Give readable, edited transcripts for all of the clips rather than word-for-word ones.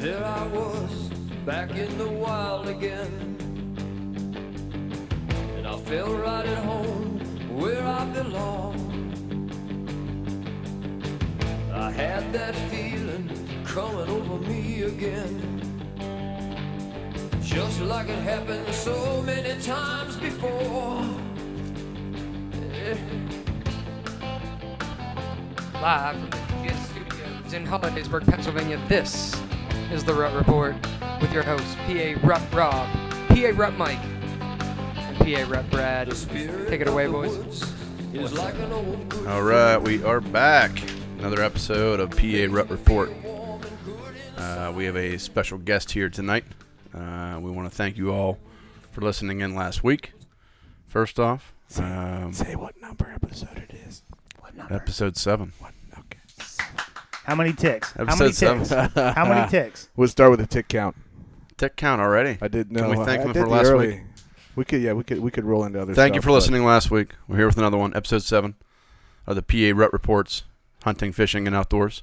There I was, back in the wild again. And I felt right at home, where I belong. I had that feeling coming over me again. Just like it happened so many times before. Live from the GS Studios in Hollidaysburg, Pennsylvania, this is the Rut Report with your hosts, PA Rut Rob, PA Rut Mike, and PA Rut Brad. Take it away, boys. All right, we are back. Another episode of PA Rut Report. We have a special guest here tonight. We want to thank you all for listening in last week. First off, say what number episode it is. What number? Episode 7. Okay. How many ticks? Episode 7. How many ticks? We'll start with a tick count. Tick count already. I did know. Can we thank them did for last early. week? We could roll into other stuff. Thank you for listening last week. We're here with another one, Episode 7 of the PA Rut Reports, Hunting, Fishing, and Outdoors.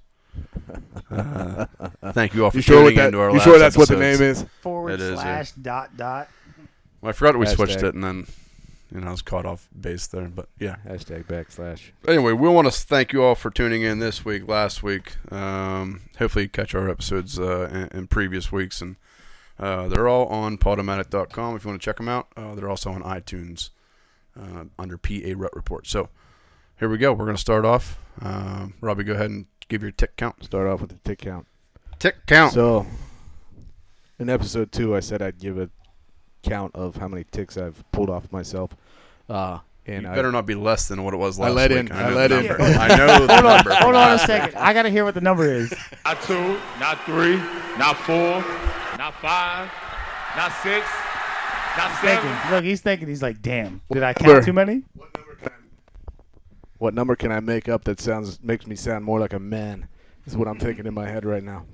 Thank you all for tuning into our last You sure that's what the episodes. name is? Forward It is, slash dot. Well, I forgot we switched Hashtag. it, and then I was caught off base there. But yeah. Hashtag backslash. Anyway, we want to thank you all for tuning in this week, last week. Hopefully you catch our episodes in previous weeks. And they're all on Podomatic.com if you want to check them out. They're also on iTunes under PA Rut Report. So here we go. We're going to start off. Robbie, go ahead and give your tick count. Start off with the tick count. Tick count. So, in episode 2, I said I'd give a count of how many ticks I've pulled off myself. And you better not be less than what it was last let week. in. I I let know in. the number. I know the number. Hold on a second. I gotta hear what the number is. Not 2, not 3, not 4, not 5, not 6, not 7. Look, he's thinking. He's like, damn. Did I Number. count too many? What number can I make up that makes me sound more like a man? Is what I'm thinking in my head right now.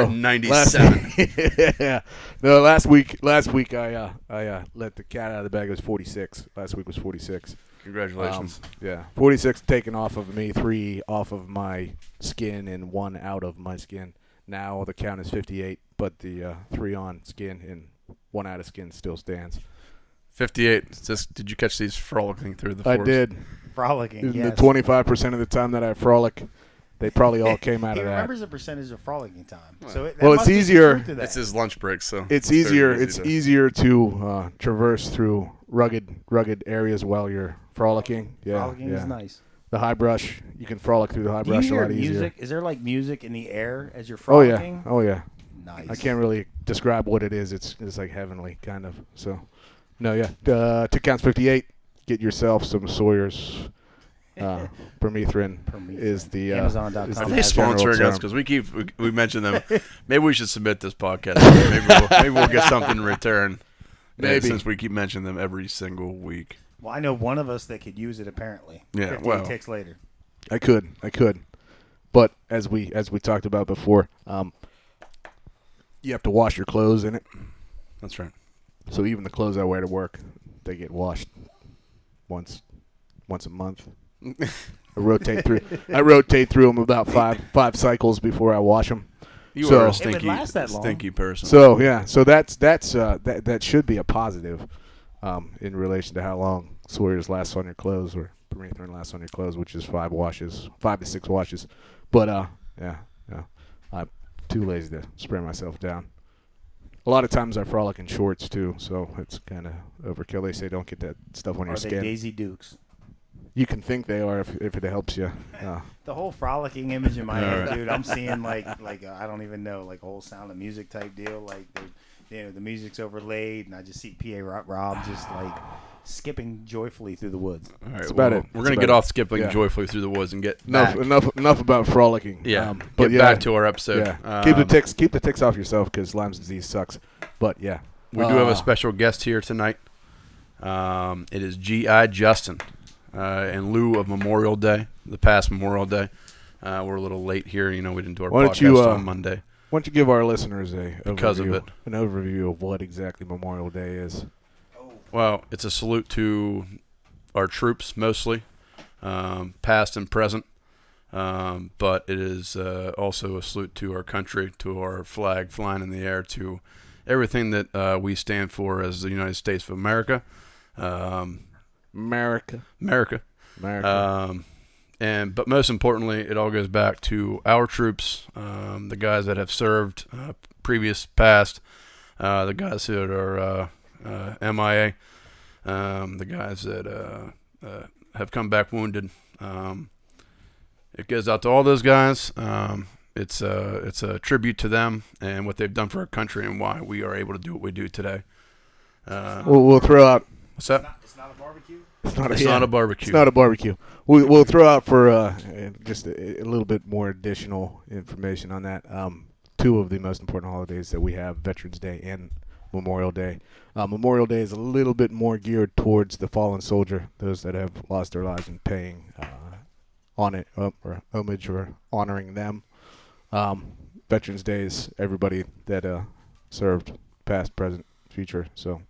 197. Yeah. No, last week I let the cat out of the bag. It was 46. Last week was 46. Congratulations. Yeah. 46 taken off of me, 3 off of my skin, and 1 out of my skin. Now the count is 58, but the 3 on skin and 1 out of skin still stands. 58. Did you catch these frolicking through the forest? I did. Frolicking. Yes. The 25% of the time that I frolic, they probably all came out He of that. remembers the percentage of frolicking time. So that Well, must it's be some easier- truth to that. It's his lunch break, so It's very easier. easy It's to- easier to traverse through rugged areas while you're frolicking. Yeah, Frolicking yeah. is nice. The high brush, you can frolic through the high Do you brush a hear lot easier. music? Is there like music in the air as you're Oh yeah, frolicking? oh yeah. Nice. I can't really describe what it is. It's like heavenly kind of. So, no, yeah. Tick count's 58. Get yourself some Sawyer's. Permethrin is the Amazon.com. is Are the they general sponsoring term. us? Because we mention them. Maybe we should submit this podcast. Maybe we'll get something in return. Maybe. Since we keep mentioning them every single week. Well, I know one of us that could use it apparently. Yeah, 58 well. ticks later. I could, but as we talked about before, you have to wash your clothes in it. That's right. So even the clothes I wear to work, they get washed once a month. I rotate through them about five cycles before I wash them. You So- are a It would last that long. stinky person. So yeah, so that should be a positive in relation to how long Sawyer's lasts on your clothes or Permethrin lasts on your clothes, which is 5 to 6 washes. But yeah, I'm too lazy to spray myself down. A lot of times I frolic in shorts too, so it's kind of overkill. They say don't get that stuff on your Are they skin. Daisy Dukes? You can think they are if it helps you. The whole frolicking image in my head, Alright. dude. I'm seeing like I don't even know, like a whole Sound of Music type deal. Like the music's overlaid, and I just see PA Rob just like skipping joyfully through the woods. All right, That's about it. We're That's going to about get it. off skipping Yeah. joyfully through the woods and get back. Enough about frolicking. Yeah, but get back to our episode. Yeah. Keep the ticks off yourself because Lyme's disease sucks. But yeah, We do have a special guest here tonight. It is G.I. Justin. In lieu of Memorial Day, the past Memorial Day, we're a little late here. We didn't do our Why don't podcast you, on Monday. Why don't you give our listeners an overview of what exactly Memorial Day is? Well, it's a salute to our troops mostly, past and present. But it is also a salute to our country, to our flag flying in the air, to everything that we stand for as the United States of America. America. But most importantly, it all goes back to our troops, the guys that have served, previous, past, the guys that are MIA, the guys that have come back wounded. It goes out to all those guys. It's a tribute to them and what they've done for our country and why we are able to do what we do today. We'll throw out. What's that? It's not a barbecue. It's not Not a barbecue. It's not a barbecue. We'll throw out for just a little bit more additional information on that. Two of the most important holidays that we have, Veterans Day and Memorial Day. Memorial Day is a little bit more geared towards the fallen soldier, those that have lost their lives and paying on it or homage or honoring them. Veterans Day is everybody that served, past, present, future. So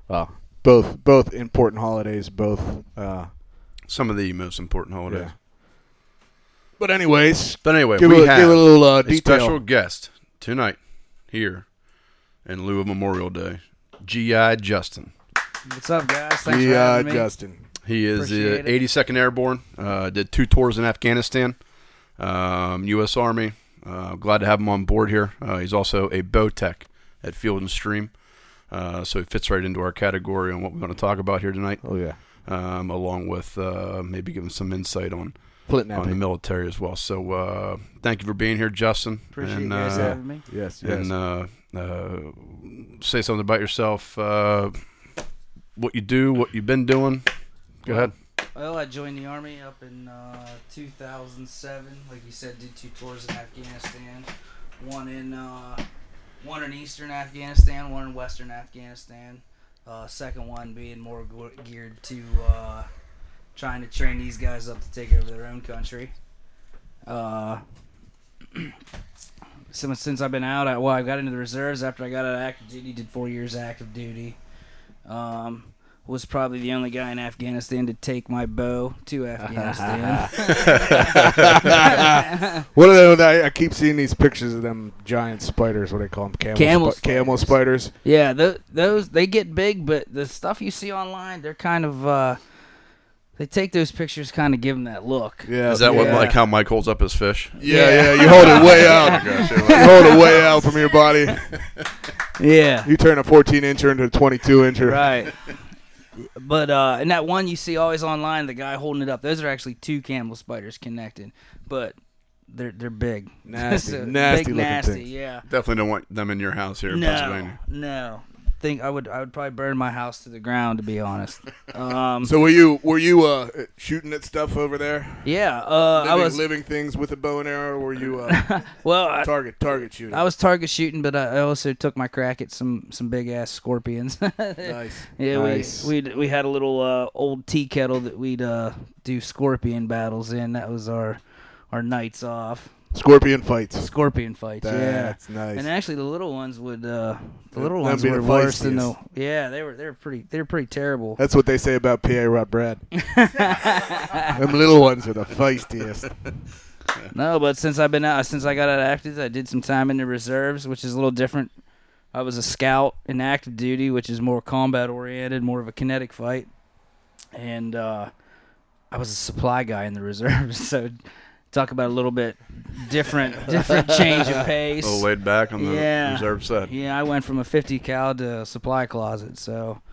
both important holidays, both some of the most important holidays. yeah. But anyway, Give we a have a little a detail. special guest tonight here in lieu of Memorial Day, G.I. Justin. What's up, guys? Thanks for having me. Justin. He is Appreciate the it. 82nd Airborne. Did 2 tours in Afghanistan, U.S. Army. Glad to have him on board here. He's also a bow tech at Field and Stream, so he fits right into our category on what we're going to talk about here tonight. Oh yeah, along with maybe giving some insight on Flint the napping. military as well. So thank you for being here, Justin. Appreciate and, you guys having me. Yes. And say something about yourself, what you do, what you've been doing. Go ahead. Well, I joined the Army up in 2007. Like you said, did 2 tours in Afghanistan. One in Eastern Afghanistan, one in Western Afghanistan. Second one being more geared to trying to train these guys up to take over their own country. Since I've been out, I got into the reserves after I got out of active duty. Did 4 years active duty. Was probably the only guy in Afghanistan to take my bow to Afghanistan. What are they? I keep seeing these pictures of them giant spiders. What do they call them? Camel spiders. Yeah, those they get big, but the stuff you see online, they're kind of they take those pictures, kind of give them that look. Yeah. Is that yeah. what like how Mike holds up his fish? Yeah. You hold it way out. You hold it way out from your body. Yeah, You turn a 14-incher into a 22-incher. right. But in that one you see always online, the guy holding it up, those are actually 2 camel spiders connected, but they're big. Nasty, So, nasty big, looking nasty, things. yeah. Definitely don't want them in your house here in Pennsylvania. No. Think I would probably burn my house to the ground, to be honest. So were you shooting at stuff over there? Yeah, I was living things with a bow and arrow, or were you well. target shooting? I was target shooting, but I also took my crack at some big ass scorpions. Nice. Yeah, Nice. we had a little old tea kettle that we'd do scorpion battles in. That was our nights off. Scorpion fights. Scorpion fights. That's yeah. nice. And actually, the little ones would the little Them ones be were the worse than the feistiest. yeah. They were pretty terrible. That's what they say about PA Rut Brad. Them little ones are the feistiest. No, but since I got out of active, I did some time in the reserves, which is a little different. I was a scout in active duty, which is more combat oriented, more of a kinetic fight, and I was a supply guy in the reserves. So talk about a little bit different change of pace. A little laid back on the Yeah. reserve side. Yeah, I went from a 50 cal to a supply closet. So,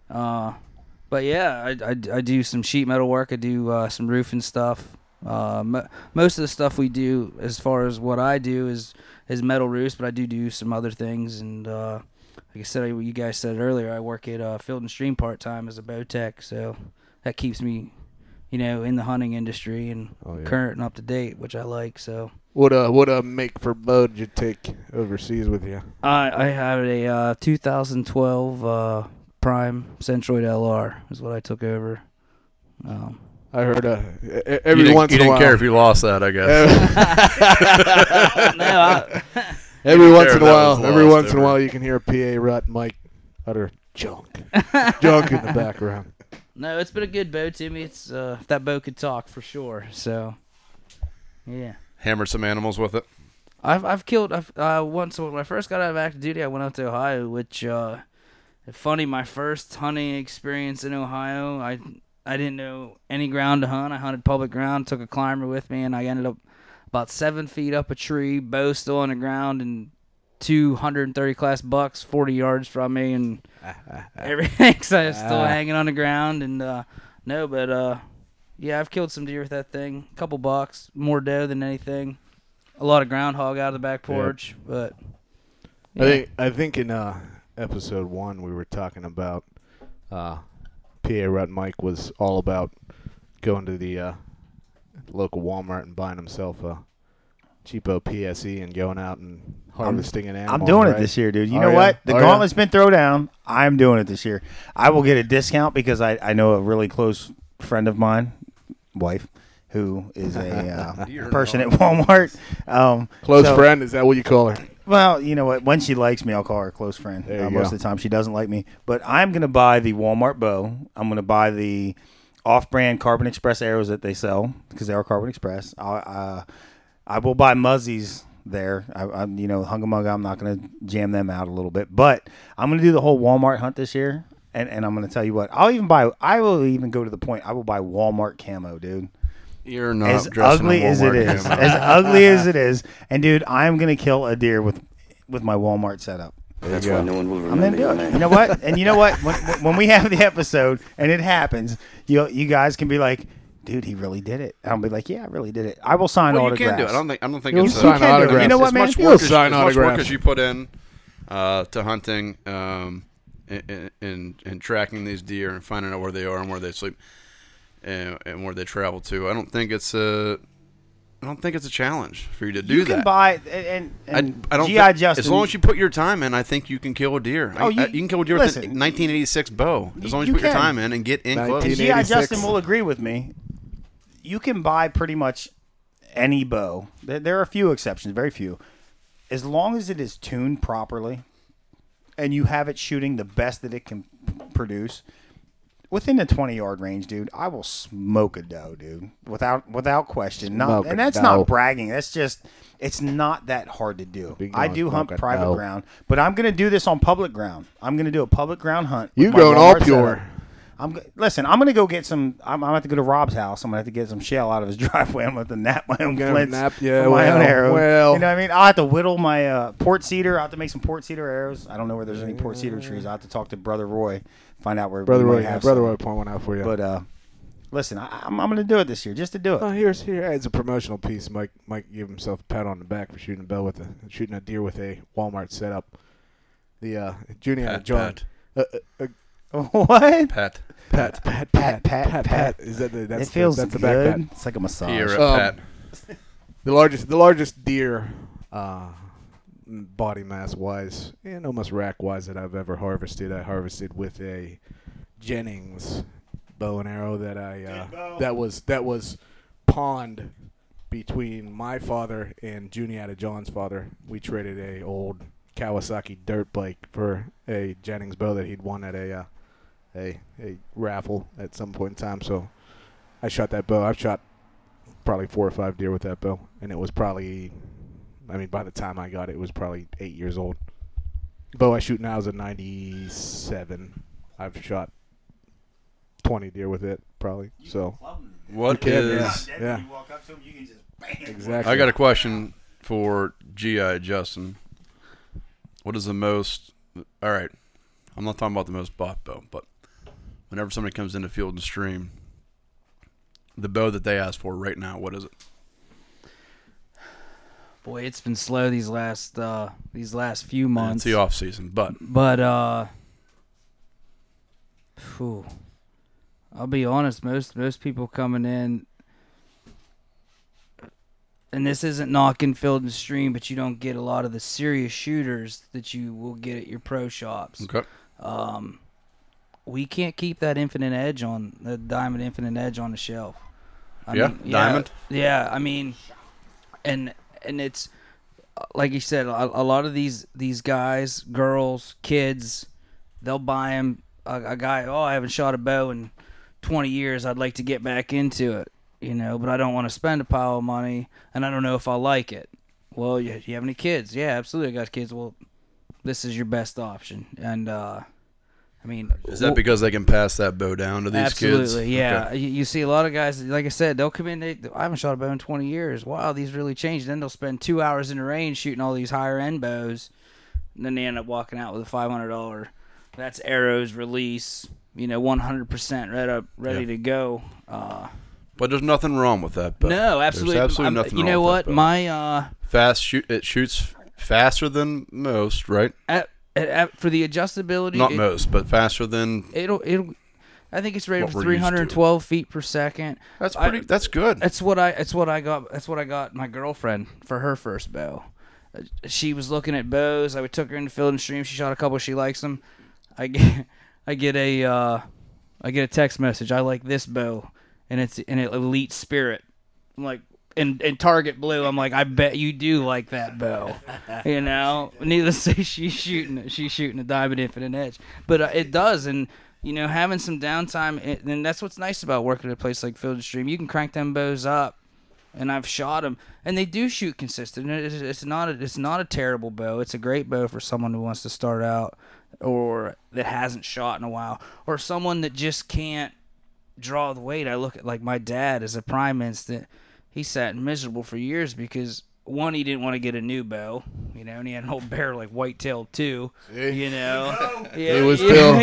but yeah, I do some sheet metal work. I do some roofing stuff. Most of the stuff we do, as far as what I do, is metal roofs, but I do some other things. And like I said, you guys said earlier, I work at Field and Stream part time as a bow tech, so that keeps me, in the hunting industry and current and up to date, which I like. So What make for bow did you take overseas with you? I have a 2012 Prime Centroid LR is what I took over. I heard You every once in a didn't while. care if you lost that, I guess. Every once in a that while, was every lost once in a ever. while, you can hear PA Rut Mike utter junk in the background. No, it's been a good bow to me. It's if that bow could talk for sure. So Yeah. Hammered some animals with it. I've killed once when I first got out of active duty. I went out to Ohio, which funny. My first hunting experience in Ohio, I didn't know any ground to hunt. I hunted public ground, took a climber with me, and I ended up about 7 feet up a tree, bow still on the ground, and 230 class bucks 40 yards from me, and everything so still hanging on the ground. And yeah, I've killed some deer with that thing. A couple bucks, more doe than anything. A lot of groundhog out of the back porch, but yeah. I think in episode 1 we were talking about PA Rut Mike was all about going to the local Walmart and buying himself a cheapo PSE and going out and harvesting an animal. I'm doing right? it this year, dude. You know what? The gauntlet's been thrown down. I'm doing it this year. I will get a discount because I know a really close friend of mine, wife, who is a person at Walmart. Close friend, is that what you call her? Well, you know what? When she likes me, I'll call her a close friend. Most of the time, she doesn't like me. But I'm going to buy the Walmart bow. I'm going to buy the off-brand Carbon Express arrows that they sell because they are Carbon Express. I will buy Muzzies there. Hungamunga, I'm not going to jam them out a little bit. But I'm going to do the whole Walmart hunt this year. And I'm going to tell you what. I will even go to the point. I will buy Walmart camo, dude. You're not as dressing ugly as it is. As ugly as it is. And, dude, I'm going to kill a deer with my Walmart setup. That's why no one will I'm remember going to do your it. name. You know what? And you know what? When we have the episode and it happens, you guys can be like, dude, he really did it. And I'll be like, yeah, I really did it. I will sign autographs. You can do it. I don't think You'll it's sign autographs. You know what, as man? much You'll work sign as much work autographs. as you put in to hunting and tracking these deer and finding out where they are and where they sleep and where they travel to. I don't think it's a challenge for you to do that. You can buy and I don't G.I. Justin. as long as you put your time in, I think you can kill a deer. Oh, you can kill a deer with a 1986 bow. As long as you put your time in and get in close. And G.I. Justin will agree with me. You can buy pretty much any bow. There are a few exceptions, very few. As long as it is tuned properly and you have it shooting the best that it can produce, within the 20-yard range, dude, I will smoke a doe, dude, without question. And that's not bragging. That's just, it's not that hard to do. I do hunt private ground, but I'm going to do this on public ground. I'm going to do a public ground hunt. You going all pure. Listen, I'm going to go get some. I'm going to have to go to Rob's house. I'm going to have to get some shell out of his driveway. I'm going to have to nap my own flints. My own arrow. Well, you know what I mean? I'll have to whittle my port cedar. I'll have to make some port cedar arrows. I don't know where there's any port cedar trees. I'll have to talk to Brother Roy, find out where Brother Roy point one out for you. But listen, I'm going to do it this year just to do it. Here it's a promotional piece. Mike gave himself a pat on the back for shooting a deer with a Walmart setup. The Junior John. What? Pat. Is that that's it feels that's the good. Back pat. It's like a massage. Here, Pat. The largest deer, body mass wise and almost rack wise that I've ever harvested. I harvested with a Jennings bow and arrow that was pawned between my father and Juniata John's father. We traded a old Kawasaki dirt bike for a Jennings bow that he'd won at a raffle at some point in time. So I shot that bow. I've shot probably 4 or 5 deer with that bow, and it was probably, by the time I got it, it was probably 8 years old. The bow I shoot now is a 97. I've shot 20 deer with it, probably. So what is? Yeah. You walk up to him, you can just bam. Exactly. I got a question for G.I. Justin. What is the most? All right, I'm not talking about the most bought bow, but whenever somebody comes into Field and Stream, the bow that they ask for right now, what is it? Boy, it's been slow these last few months. It's the off season, but I'll be honest, most people coming in, and this isn't knocking Field and Stream, but you don't get a lot of the serious shooters that you will get at your pro shops. Okay. We can't keep that Infinite Edge on the Diamond Infinite Edge on the shelf. Diamond. Yeah, and it's like you said, a lot of these guys, girls, kids, they'll buy them. A guy, I haven't shot a bow in 20 years. I'd like to get back into it. but I don't want to spend a pile of money, and I don't know if I'll like it. Well, you have any kids? Yeah, absolutely, I got kids. Well, this is your best option, and Is that because they can pass that bow down to these kids? absolutely, yeah. Okay. You see a lot of guys, like I said, they'll come in. I haven't shot a bow in 20 years. Wow, these really changed. Then they'll spend 2 hours in the range shooting all these higher end bows, and then they end up walking out with a $500. That's arrows, release, 100% ready to go. But there's nothing wrong with that bow. No, absolutely. There's absolutely nothing you wrong know with what? that bow. My It shoots faster than most, right? for the adjustability, Not most, but faster than. It'll. I think it's rated What for we're used to. 312 feet per second. That's pretty. That's good. That's what I got my girlfriend for her first bow. She was looking at bows. I took her into Field and Stream. She shot a couple. She likes them. I get a text message. I like this bow, and it's an Elite Spirit. I'm like, and Target Blue. I'm like, I bet you do like that bow. Needless to say, she's shooting a Diamond Infinite Edge, but it does, and having some downtime, and that's what's nice about working at a place like Field and Stream. You can crank them bows up, and I've shot them, and they do shoot consistent. It's not a terrible bow. It's a great bow for someone who wants to start out, or that hasn't shot in a while, or someone that just can't draw the weight. I look at like my dad as a prime instant. He sat miserable for years because one, he didn't want to get a new bow, and he had an old bear like Whitetail 2, Yeah, He was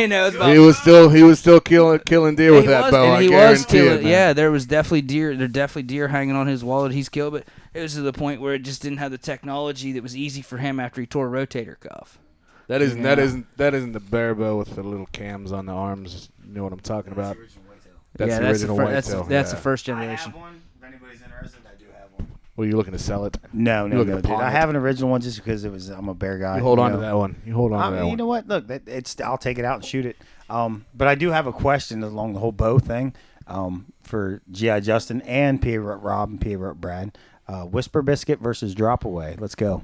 still killing deer with that bow. I guarantee it. Man. Yeah, there was definitely deer. There definitely deer hanging on his wall that he's killed, but it was to the point where it just didn't have the technology that was easy for him after he tore a rotator cuff. That isn't the bear bow with the little cams on the arms. You know what I'm talking about? That's the original Whitetail. That's the first generation. I have one. If anybody's interested, I do have one. Well, you looking to sell it? No, looking to dude. pawn I it? have an original one just because I'm a bear guy. You hold on to that one. You hold on to that You one. know what? Look, I'll take it out and shoot it. But I do have a question along the whole bow thing for G.I. Justin and P.A. Rob and P.A. Brad. Whisper Biscuit versus Drop Away. Let's go.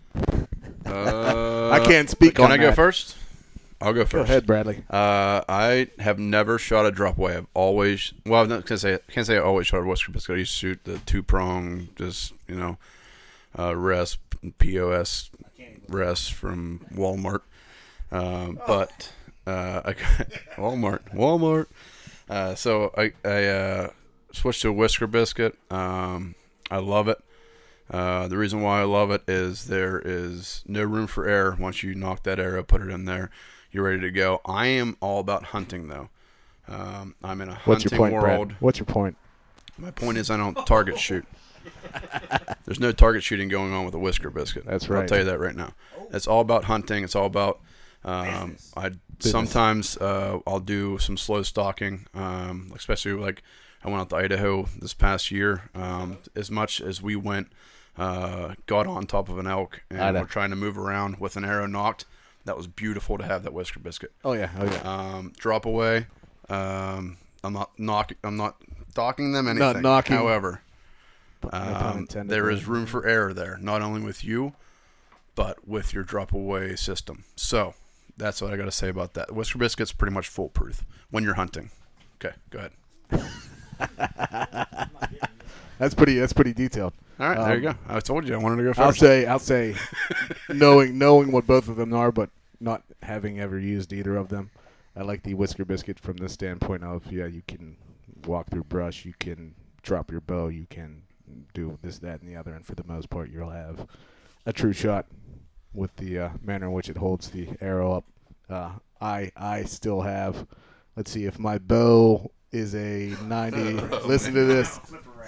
I can't speak Can on I that. go first? I'll go first. Go ahead, Bradley. I have never shot a drop away. I've always, well, I can't say I always shot a Whisker Biscuit. I used to shoot the 2-prong, just, rest, POS rest from Walmart. But I Walmart. So I switched to a Whisker Biscuit. I love it. The reason why I love it is there is no room for error. Once you knock that arrow, put it in there, you're ready to go. I am all about hunting, though. I'm in a What's your hunting point, world. Brad? What's your point? My point is I don't target shoot. There's no target shooting going on with a Whisker Biscuit. That's right. I'll tell you that right now. It's all about hunting. It's all about sometimes I'll do some slow stalking, especially like I went out to Idaho this past year. As much as we went, got on top of an elk and we're trying to move around with an arrow knocked. That was beautiful to have that Whisker Biscuit. Oh yeah. Drop away. I'm not docking them anything. Not knocking. However, No pun intended. there is room for error there, not only with you, but with your drop away system. So that's what I got to say about that. Whisker Biscuit's pretty much foolproof when you're hunting. Okay, go ahead. That's pretty detailed. All right, there you go. I told you I wanted to go first. I'll say, knowing what both of them are, but not having ever used either of them, I like the Whisker Biscuit from the standpoint of you can walk through brush, you can drop your bow, you can do this, that, and the other, and for the most part, you'll have a true shot with the manner in which it holds the arrow up. I still have. Let's see if my bow is a 90. Listen to this.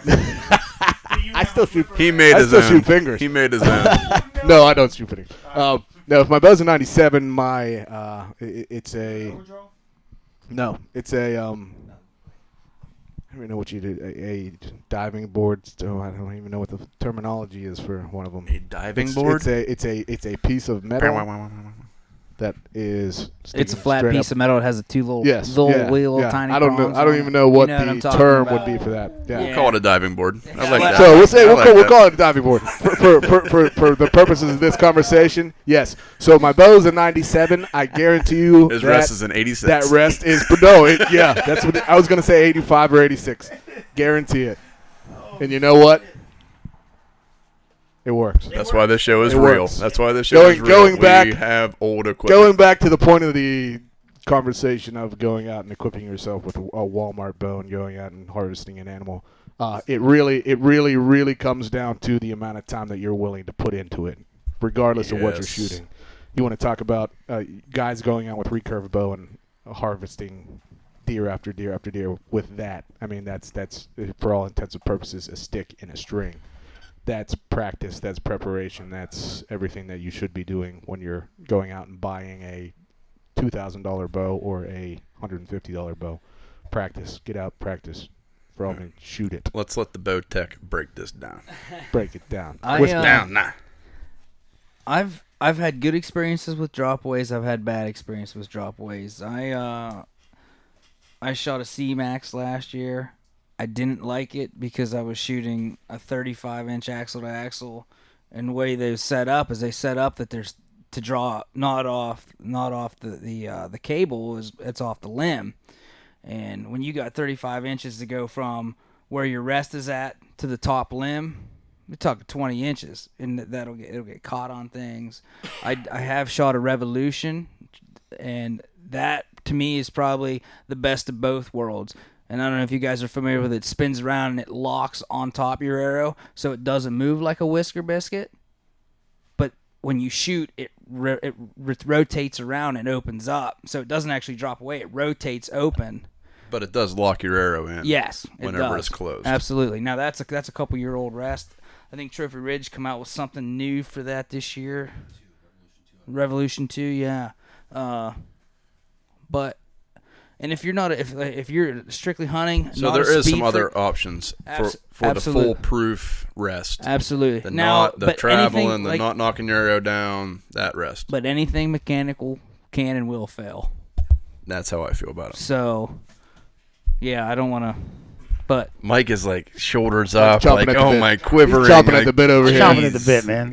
I still shoot. He made I his still own. shoot fingers. He made his own. No, I don't shoot fingers. No, if my bow's a 97, it's a. No, it's a I don't even know what you do. A diving board. So I don't even know what the terminology is for one of them. A diving board. It's a piece of metal that is. It's a flat piece of metal. It has two little little tiny. I don't know. prongs I don't on even it. know what I'm the talking term about. would be for that. Yeah. We'll call it a diving board. I like that. So we'll say I like we'll that. call it a diving board for the purposes of this conversation. Yes. So my bow's a 97. I guarantee you His that rest is an 86. that rest is no. That's what I was gonna say. 85 or 86. Guarantee it. And you know what? It works. That's why this show is It real. works. That's why this show is real. Going back- we have old equipment. Going back to the point of the conversation of going out and equipping yourself with a Walmart bow and going out and harvesting an animal, it really comes down to the amount of time that you're willing to put into it, regardless of what you're Yes. shooting. You want to talk about guys going out with recurve bow and harvesting deer after deer after deer with that. I mean, that's for all intents and purposes a stick and a string. That's practice. That's preparation. That's everything that you should be doing when you're going out and buying a $2,000 bow or a $150 bow. Practice. Get out. Practice. For all means, shoot it. Let's let the bow tech break this down. Break it down. I, Down, nah. I've had good experiences with dropaways. I've had bad experiences with dropaways. I shot a C-Max last year. I didn't like it because I was shooting a 35-inch axle to axle, and the way they set up is they set up that there's to draw not off the cable, it's off the limb, and when you got 35 inches to go from where your rest is at to the top limb, we're talking 20 inches, and it'll get caught on things. I have shot a Revolution, and that to me is probably the best of both worlds. And I don't know if you guys are familiar with it. It spins around and it locks on top of your arrow, so it doesn't move like a whisker biscuit. But when you shoot, it rotates around and opens up, so it doesn't actually drop away. It rotates open. But it does lock your arrow in. Yes, whenever does. it's closed. Absolutely. Now that's a couple-year-old rest. I think Trophy Ridge come out with something new for that this year. Revolution 2, yeah. But and if you're not if you're strictly hunting, So not there a is some speed other freak- options for the absolute- foolproof rest. Absolutely. The Now, the but traveling, anything, the like, not knocking your arrow down, that rest. But anything mechanical can and will fail. That's how I feel about it. So, yeah, I don't want to. But Mike is like shoulders up, chomping like, at the oh bit. my, quivering. He's chomping at like, the bit over I'm here. chomping at the bit, man.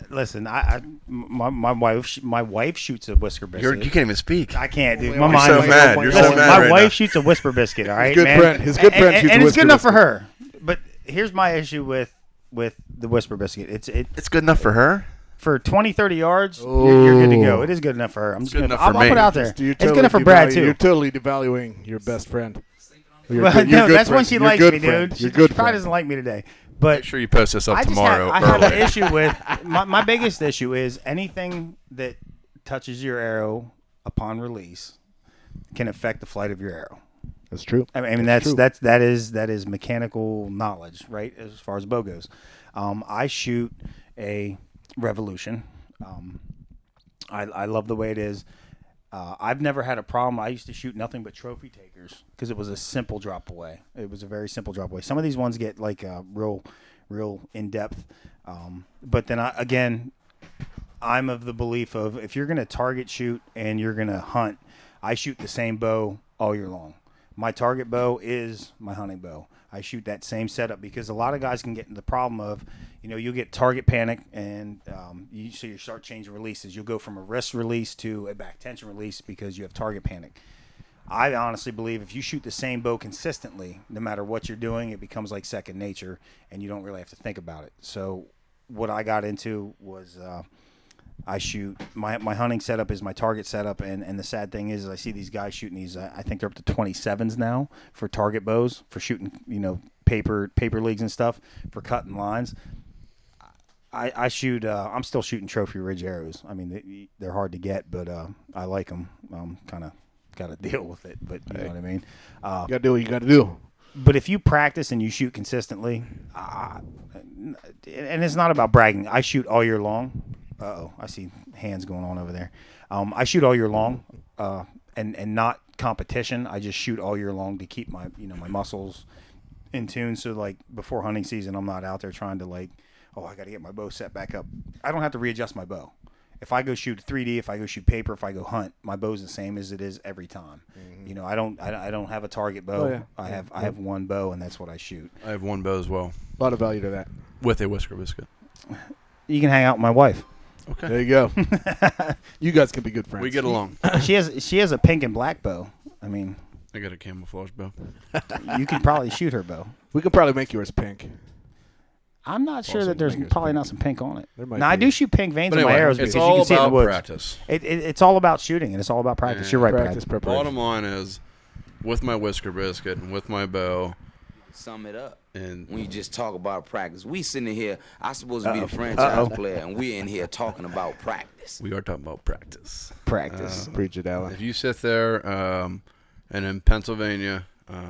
My wife shoots a whisker biscuit. You can't even speak. I can't, dude. You're My mind. so mad. You're so Listen, mad my right wife now. shoots a whisper biscuit. All right, good man. friend. His good friend shoots and a it's good whisker enough for biscuit. her. But here's my issue with the whisper biscuit. It's good enough for her. For 20, 30 yards, you're good to go. Oh. It is good enough for her. I'm just good gonna. enough for I'll put me. it out there. You're It's good enough for totally Brad You're too. totally devaluing your best friend. Your Well, good- your no, good that's when friend. she Your likes good me, friend. dude. Your She good probably friend. doesn't like me today. But Make sure you post this up I tomorrow. have an early. issue with my biggest issue is anything that touches your arrow upon release can affect the flight of your arrow. That's true. I mean true. that is mechanical knowledge, right? As far as bow goes, I shoot a Revolution. I love the way it is. I've never had a problem. I used to shoot nothing but trophy takers because it was a simple drop away. It was a very simple drop away. Some of these ones get like real in depth. But then I'm of the belief of if you're going to target shoot and you're going to hunt, I shoot the same bow all year long. My target bow is my hunting bow. I shoot that same setup because a lot of guys can get into the problem of, you get target panic and so you start changing releases. You'll go from a wrist release to a back tension release because you have target panic. I honestly believe if you shoot the same bow consistently, no matter what you're doing, it becomes like second nature and you don't really have to think about it. So what I got into was I shoot my hunting setup is my target setup, and the sad thing is I see these guys shooting these. I think they're up to 27s now for target bows for shooting paper leagues and stuff for cutting lines. I shoot. I'm still shooting Trophy Ridge arrows. I mean they're hard to get, but I like them. Kind of got to deal with it, but you know what I mean. You gotta do what you gotta do. But if you practice and you shoot consistently, and it's not about bragging. I shoot all year long. Uh-oh, I see hands going on over there. I shoot all year long, and not competition. I just shoot all year long to keep my my muscles in tune. So like before hunting season, I'm not out there trying to I got to get my bow set back up. I don't have to readjust my bow. If I go shoot 3D, if I go shoot paper, if I go hunt, my bow's the same as it is every time. Mm-hmm. I don't have a target bow. Oh, yeah. I have one bow, and that's what I shoot. I have one bow as well A lot of value to that. with a whisker biscuit. You can hang out with my wife. Okay, There you go. You guys can be good friends. we get along. She has a pink and black bow. I mean, I got a camouflage bow. you could probably shoot her bow. We can probably make yours pink. I'm not sure Also, that there's I think it's probably pink. not some pink on it. There might Now, I be. do shoot pink veins But in my anyway, arrows it's because you all can see it in the about woods. practice. It's all about shooting, and it's all about practice. Yeah. You're right, Practice Brad. preparation. Bottom line is, with my whisker biscuit and with my bow, Sum it up. and When you just talk about practice, we sitting here. I supposed to be the franchise player, and we in here talking about practice. we are talking about practice. Practice. Preach it, Alan. If you sit there, and in Pennsylvania,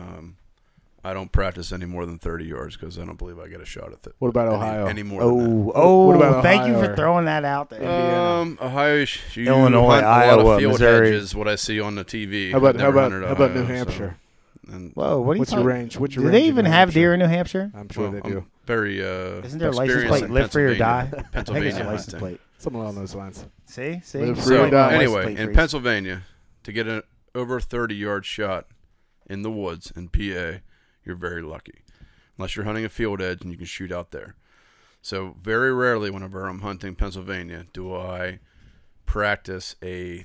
I don't practice any more than 30 yards because I don't believe I get a shot at it. What about Ohio? Any more than that. What about thank you Ohio for or- throwing that out there. Ohio, you Illinois, hunt a lot Iowa, of field Missouri. hedges. What I see on the TV. How about I've never hunted how about Ohio, New so- Hampshire? and Whoa, what are you What's your talking? range? What's your Do range they in even New have Hampshire? deer in New Hampshire? I'm sure they do. I'm very Isn't there a license experienced plate? in Live free or die? Pennsylvania- I think it's Pennsylvania a license hunting. plate. Something along those lines. See? Live free So or die. anyway, License plate in freeze. Pennsylvania, to get an over 30-yard shot in the woods in PA, you're very lucky, unless you're hunting a field edge and you can shoot out there. So very rarely, whenever I'm hunting Pennsylvania, do I practice a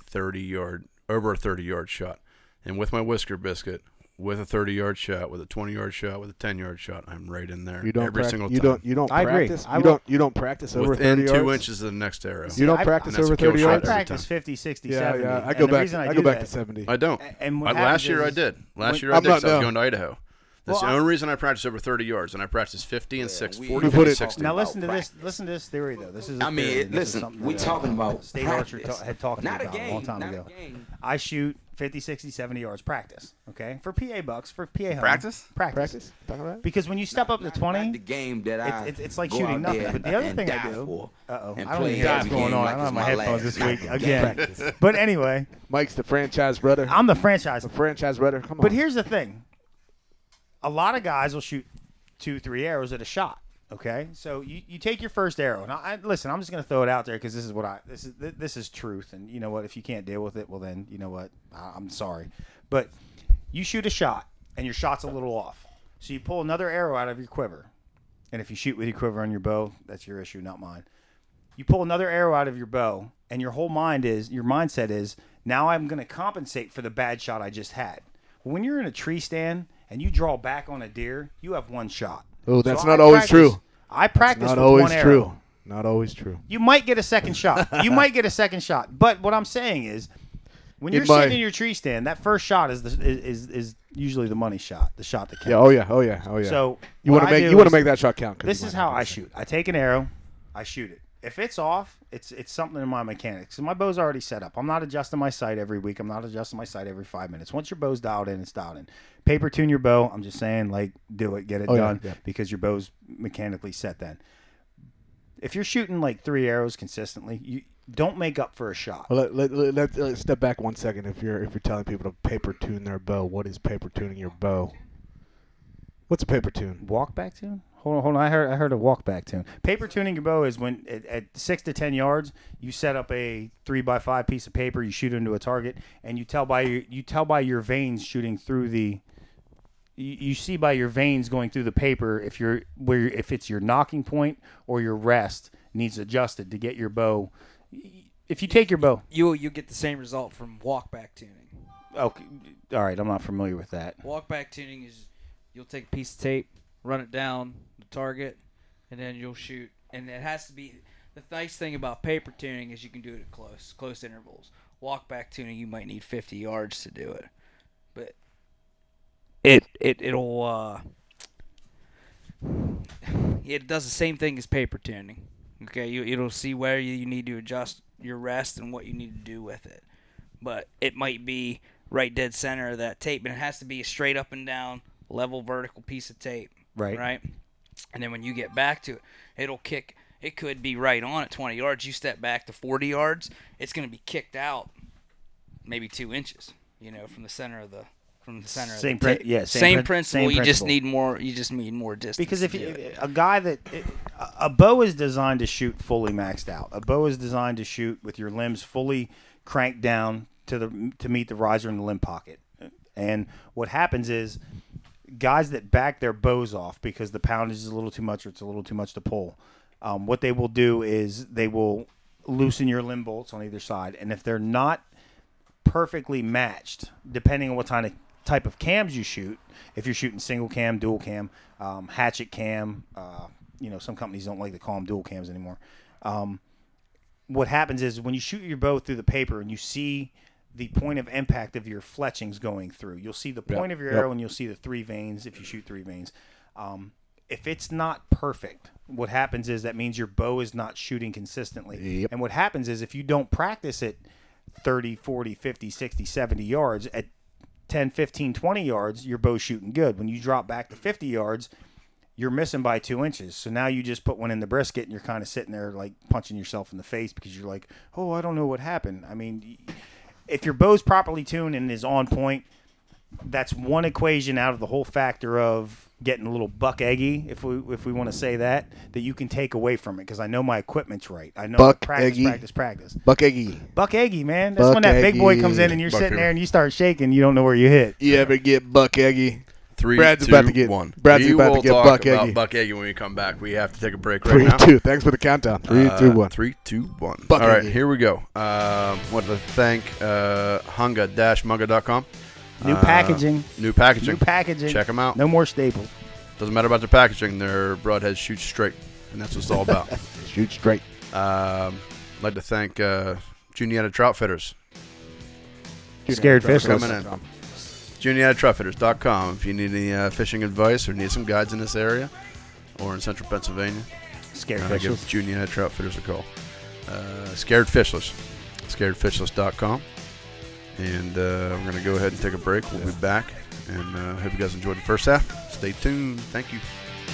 30-yard shot. And with my whisker biscuit, with a 30-yard shot, with a 20-yard shot, with a 10-yard shot, I'm right in there You don't every prac- single you time. don't I agree. practice. I You will- don't you don't practice over Within 30 2 yards. inches of the next arrow. You don't I- practice and that's over a kill 30 shot I yards. every practice time. 50, 60, Yeah, 70. yeah. I and go the back. reason I do go back that- to 70. I don't. And what Last happens year I is- did. Last when- year I I'm did. not- 'cause I was no. going to Idaho. That's Well, the only reason I practice over 30 yards, and I practice 50 and 6, we 40 put and it- 60. Now about listen to this. practice. Listen to this theory though. This is. I mean, theory. This is listen, something we that, talking about State Archer practice. had talked to me Not a about a game, long time not a ago. game. I shoot 50, 60, 70 yards practice. Okay, for PA bucks, for PA hunting. Practice? Practice. Talking about it? Because when you step up to Not the 20, game that I it's like go shooting out nothing. there But the other and thing I die do. for and I don't play even know what's every going game on. like I don't have it's my my headphones last. this week Not again. Practice. But anyway, Mike's the franchise brother. I'm the franchise. The franchise brother. Come on. But here's the thing. A lot of guys will shoot 2, 3 arrows at a shot. Okay, so you take your first arrow. Now, listen, I'm just going to throw it out there because this is truth. And you know what? If you can't deal with it, well then, you know what? I'm sorry. But you shoot a shot, and your shot's a little off. So you pull another arrow out of your quiver. And if you shoot with your quiver on your bow, that's your issue, not mine. You pull another arrow out of your bow, and your mindset is, now I'm going to compensate for the bad shot I just had. When you're in a tree stand and you draw back on a deer, you have one shot. Oh, that's So not I always practice- true. I practice Not with always one arrow. true. Not always true. You might get a second shot. But what I'm saying is, when In you're my- sitting in your tree stand, that first shot is usually the money shot, the shot that counts. Yeah. Oh yeah. Oh yeah. Oh yeah. So you what want I to do is- make that shot count. 'cause This you is might how not I get shoot. I take an arrow, I shoot it. If it's off, it's something in my mechanics. So my bow's already set up. I'm not adjusting my sight every week. I'm not adjusting my sight every 5 minutes. Once your bow's dialed in, it's dialed in. Paper tune your bow. I'm just saying, like, do it, get it Oh, yeah, done, yeah. because your bow's mechanically set then. If you're shooting like 3 arrows consistently, you don't make up for a shot. Well, let's step back 1 second. If you're telling people to paper tune their bow, what is paper tuning your bow? What's a paper tune? Walk back tune? Hold on. I heard a walk back tune. Paper tuning your bow is when at 6 to 10 yards, you set up a 3x5 piece of paper, you shoot into a target, and you tell by your veins shooting through the. You see by your veins going through the paper if it's your knocking point or your rest needs adjusted to get your bow. If you take your bow, You get the same result from walkback tuning. okay, all right, I'm not familiar with that. Walkback tuning is you'll take a piece of tape, run it down the target, and then you'll shoot. And it has to be the nice thing about paper tuning is you can do it at close intervals. Walkback tuning, you might need 50 yards to do it, but it'll it does the same thing as paper tuning. Okay, it'll see where you need to adjust your rest and what you need to do with it, but it might be right dead center of that tape, and it has to be a straight up and down level vertical piece of tape. Right. And then when you get back to it, it'll kick. It could be right on at 20 yards. You step back to 40 yards, it's going to be kicked out maybe 2 inches, from the center of the Same tape. same principle. You just principle. need more distance. Because if to do you, it. a guy a bow is designed to shoot fully maxed out. A bow is designed to shoot with your limbs fully cranked down to meet the riser in the limb pocket. And what happens is guys that back their bows off because the poundage is a little too much or it's a little too much to pull. What they will do is they will loosen your limb bolts on either side, and if they're not perfectly matched, depending on what type of cams you shoot, if you're shooting single cam, dual cam, hatchet cam, some companies don't like to call them dual cams anymore. What happens is when you shoot your bow through the paper and you see the point of impact of your fletchings going through, you'll see the point of your arrow and you'll see the 3 vanes if you shoot 3 vanes. If it's not perfect, what happens is that means your bow is not shooting consistently. Yep. And what happens is if you don't practice it 30, 40, 50, 60, 70 yards, at 10, 15, 20 yards, your bow's shooting good. When you drop back to 50 yards, you're missing by 2 inches. So now you just put one in the brisket and you're kind of sitting there like punching yourself in the face because you're like, oh, I don't know what happened. I mean, if your bow's properly tuned and is on point, that's one equation out of the whole factor of getting a little buck eggy, if we want to say that you can take away from it, because I know my equipment's right. I know Buck practice, eggy. practice. Buck eggy. Buck eggy, man. That's Buck when that big boy eggy. comes in and you're Buck sitting eggy. there and you start shaking. You don't know where you hit. You ever get buck eggy? 3, Brad's 2, about to get 1. Brad's we about will to get talk buck about eggy. buck eggy when we come back. We have to take a break right 3, now. 2. Thanks for the countdown. 3, 2, 1. 3, 2, 1. Buck All right, eggy. here we go. Want to thank hunga-mugga.com. New packaging. New packaging. New packaging. Check them out. No more staples. Doesn't matter about their packaging. Their broadheads shoot straight, and that's what it's all about. Shoot straight. I'd like to thank Juniata Trout Fitters. Scared Coming fishless. in. JuniataTroutFitters.com. If you need any fishing advice or need some guides in this area or in central Pennsylvania, Scared give fishless. Juniata Trout Fitters a call. Scared Fishless. ScaredFishless.com. And we're going to go ahead and take a break. We'll be back. And hope you guys enjoyed the first half. Stay tuned. Thank you.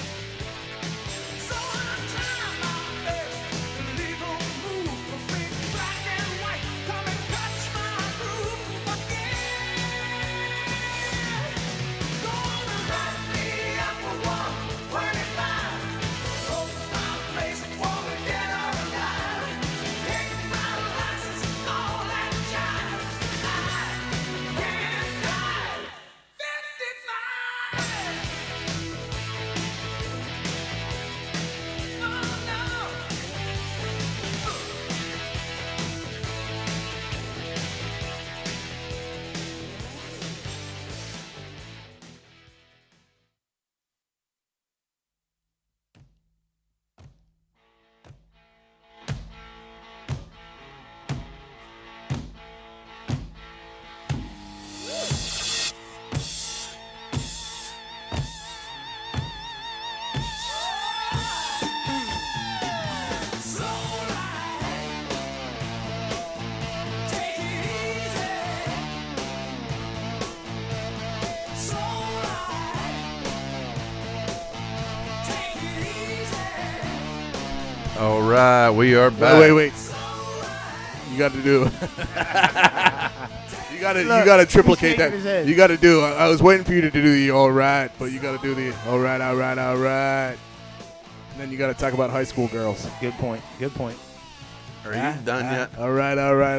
All right, we are back. Wait. You got to do. you got to triplicate shaking his that. head. You got to do. I was waiting for you to do the all right, but you got to do the all right. And then you got to talk about high school girls. Good point. Good point. Are you done yet? All right.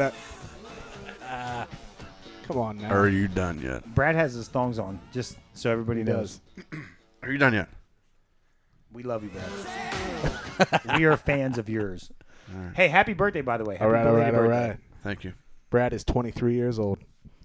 Come on now. Are you done yet? Brad has his thongs on, just so everybody He knows. Are you done yet? We love you, Brad. We are fans of yours. Right. Hey, happy birthday, by the way. All Happy belated right. birthday. Thank you. Brad is 23 years old.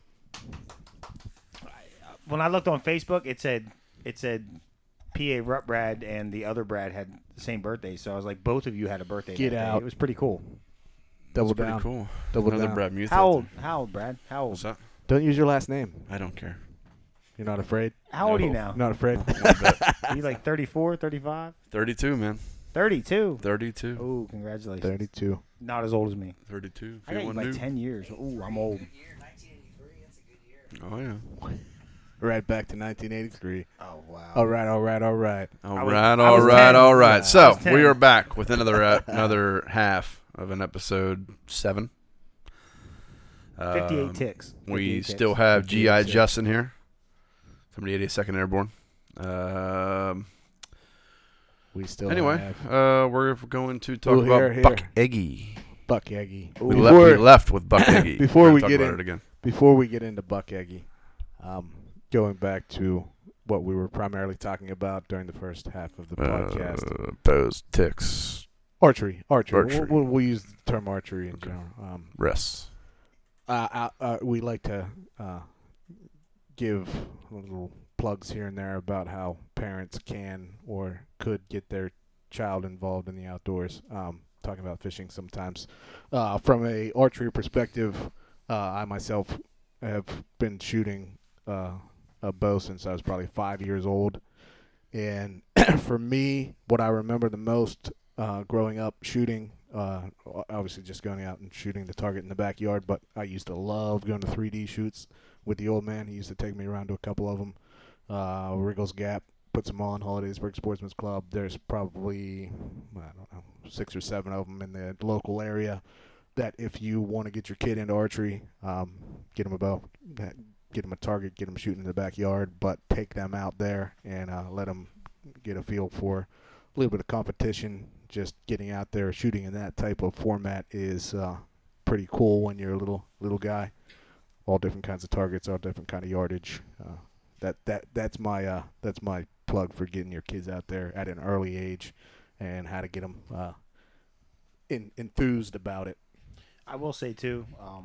When I looked on Facebook, it said PA Rut Brad and the other Brad had the same birthday. So I was like, both of you had a birthday. Get that day. out. It was pretty cool. Double Pretty down. cool. Double Another down. Brad Muth. How out old? there. How old, Brad? How old? What's that? Don't use your last name. I don't care. You're not afraid. How old are you No. now? Not afraid. Are you like 34, 35? 32, man. 32. 32. Oh, congratulations. 32. Not as old as me. 32. I got you Feeling by new. 10 years. Ooh, I'm old. Oh, yeah. Right back to 1983. Oh, wow. All right. All I was- right, I was 10. all right. I So, was 10. we are back with another half of an episode 7. 58 ticks. We 58 still ticks. have 58 G.I. ticks. Justin here from the 82nd Airborne. We still Anyway, have we're going to talk Ooh, about here. Buck Eggy. Buck Eggy. We left with Buck Eggy. Before We're we gonna get talk about in- it again. Before we get into Buck Eggy, going back to what we were primarily talking about during the first half of the podcast, Bows, ticks, archery. Archery. We'll use the term archery in Okay. general. rests. We like to give little plugs here and there about how parents can or could get their child involved in the outdoors. Talking about fishing sometimes. From a archery perspective, I myself have been shooting a bow since I was probably 5 years old. And for me, what I remember the most growing up shooting, obviously just going out and shooting the target in the backyard, but I used to love going to 3D shoots with the old man. He used to take me around to a couple of them. Wriggles Gap puts them on, Hollidaysburg Sportsman's Club. There's probably, I don't know, 6 or 7 of them in the local area that if you want to get your kid into archery, get them a bow, get them a target, get them shooting in the backyard, but take them out there and let them get a feel for a little bit of competition. Just getting out there shooting in that type of format is pretty cool when you're a little guy. All different kinds of targets, all different kind of yardage. That's my plug for getting your kids out there at an early age and how to get them enthused about it. I will say too,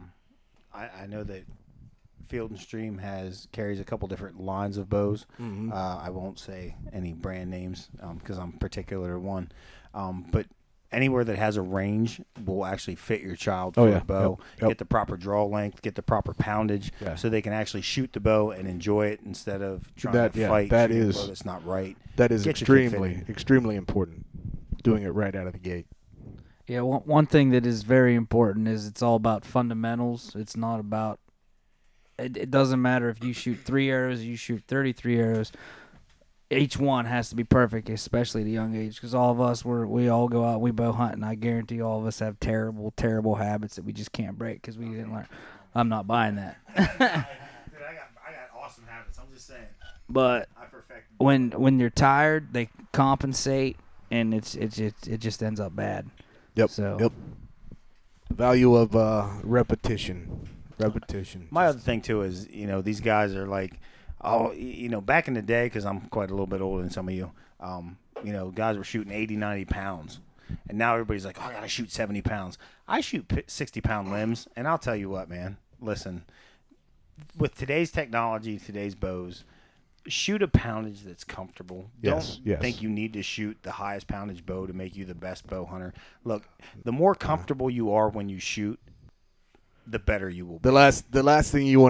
I know that Field and Stream carries a couple different lines of bows. Mm-hmm. I won't say any brand names because I'm particular to one. But anywhere that has a range will actually fit your child for a bow. Yep. Get the proper draw length, get the proper poundage, so they can actually shoot the bow and enjoy it instead of trying to fight shooting a bow that's not right. That is extremely important. Doing it right out of the gate. Yeah, one thing that is very important is it's all about fundamentals. It's not about it doesn't matter if you shoot 3 arrows, you shoot 33 arrows. Each one has to be perfect, especially at a young age, because all of us, we all go out, we bow hunt, and I guarantee all of us have terrible, terrible habits that we just can't break because we didn't learn. I'm not buying that. Dude, I got awesome habits. I'm just saying. But when you're tired, they compensate, and it just ends up bad. Yep. So. Yep. The value of repetition. My other thing too is, these guys are like, back in the day, because I'm quite a little bit older than some of you, guys were shooting 80, 90 pounds. And now everybody's like, I got to shoot 70 pounds. I shoot 60-pound limbs, and I'll tell you what, man. Listen, with today's technology, today's bows, shoot a poundage that's comfortable. Don't think you need to shoot the highest poundage bow to make you the best bow hunter. Look, the more comfortable you are when you shoot, the better you will be. The last thing you want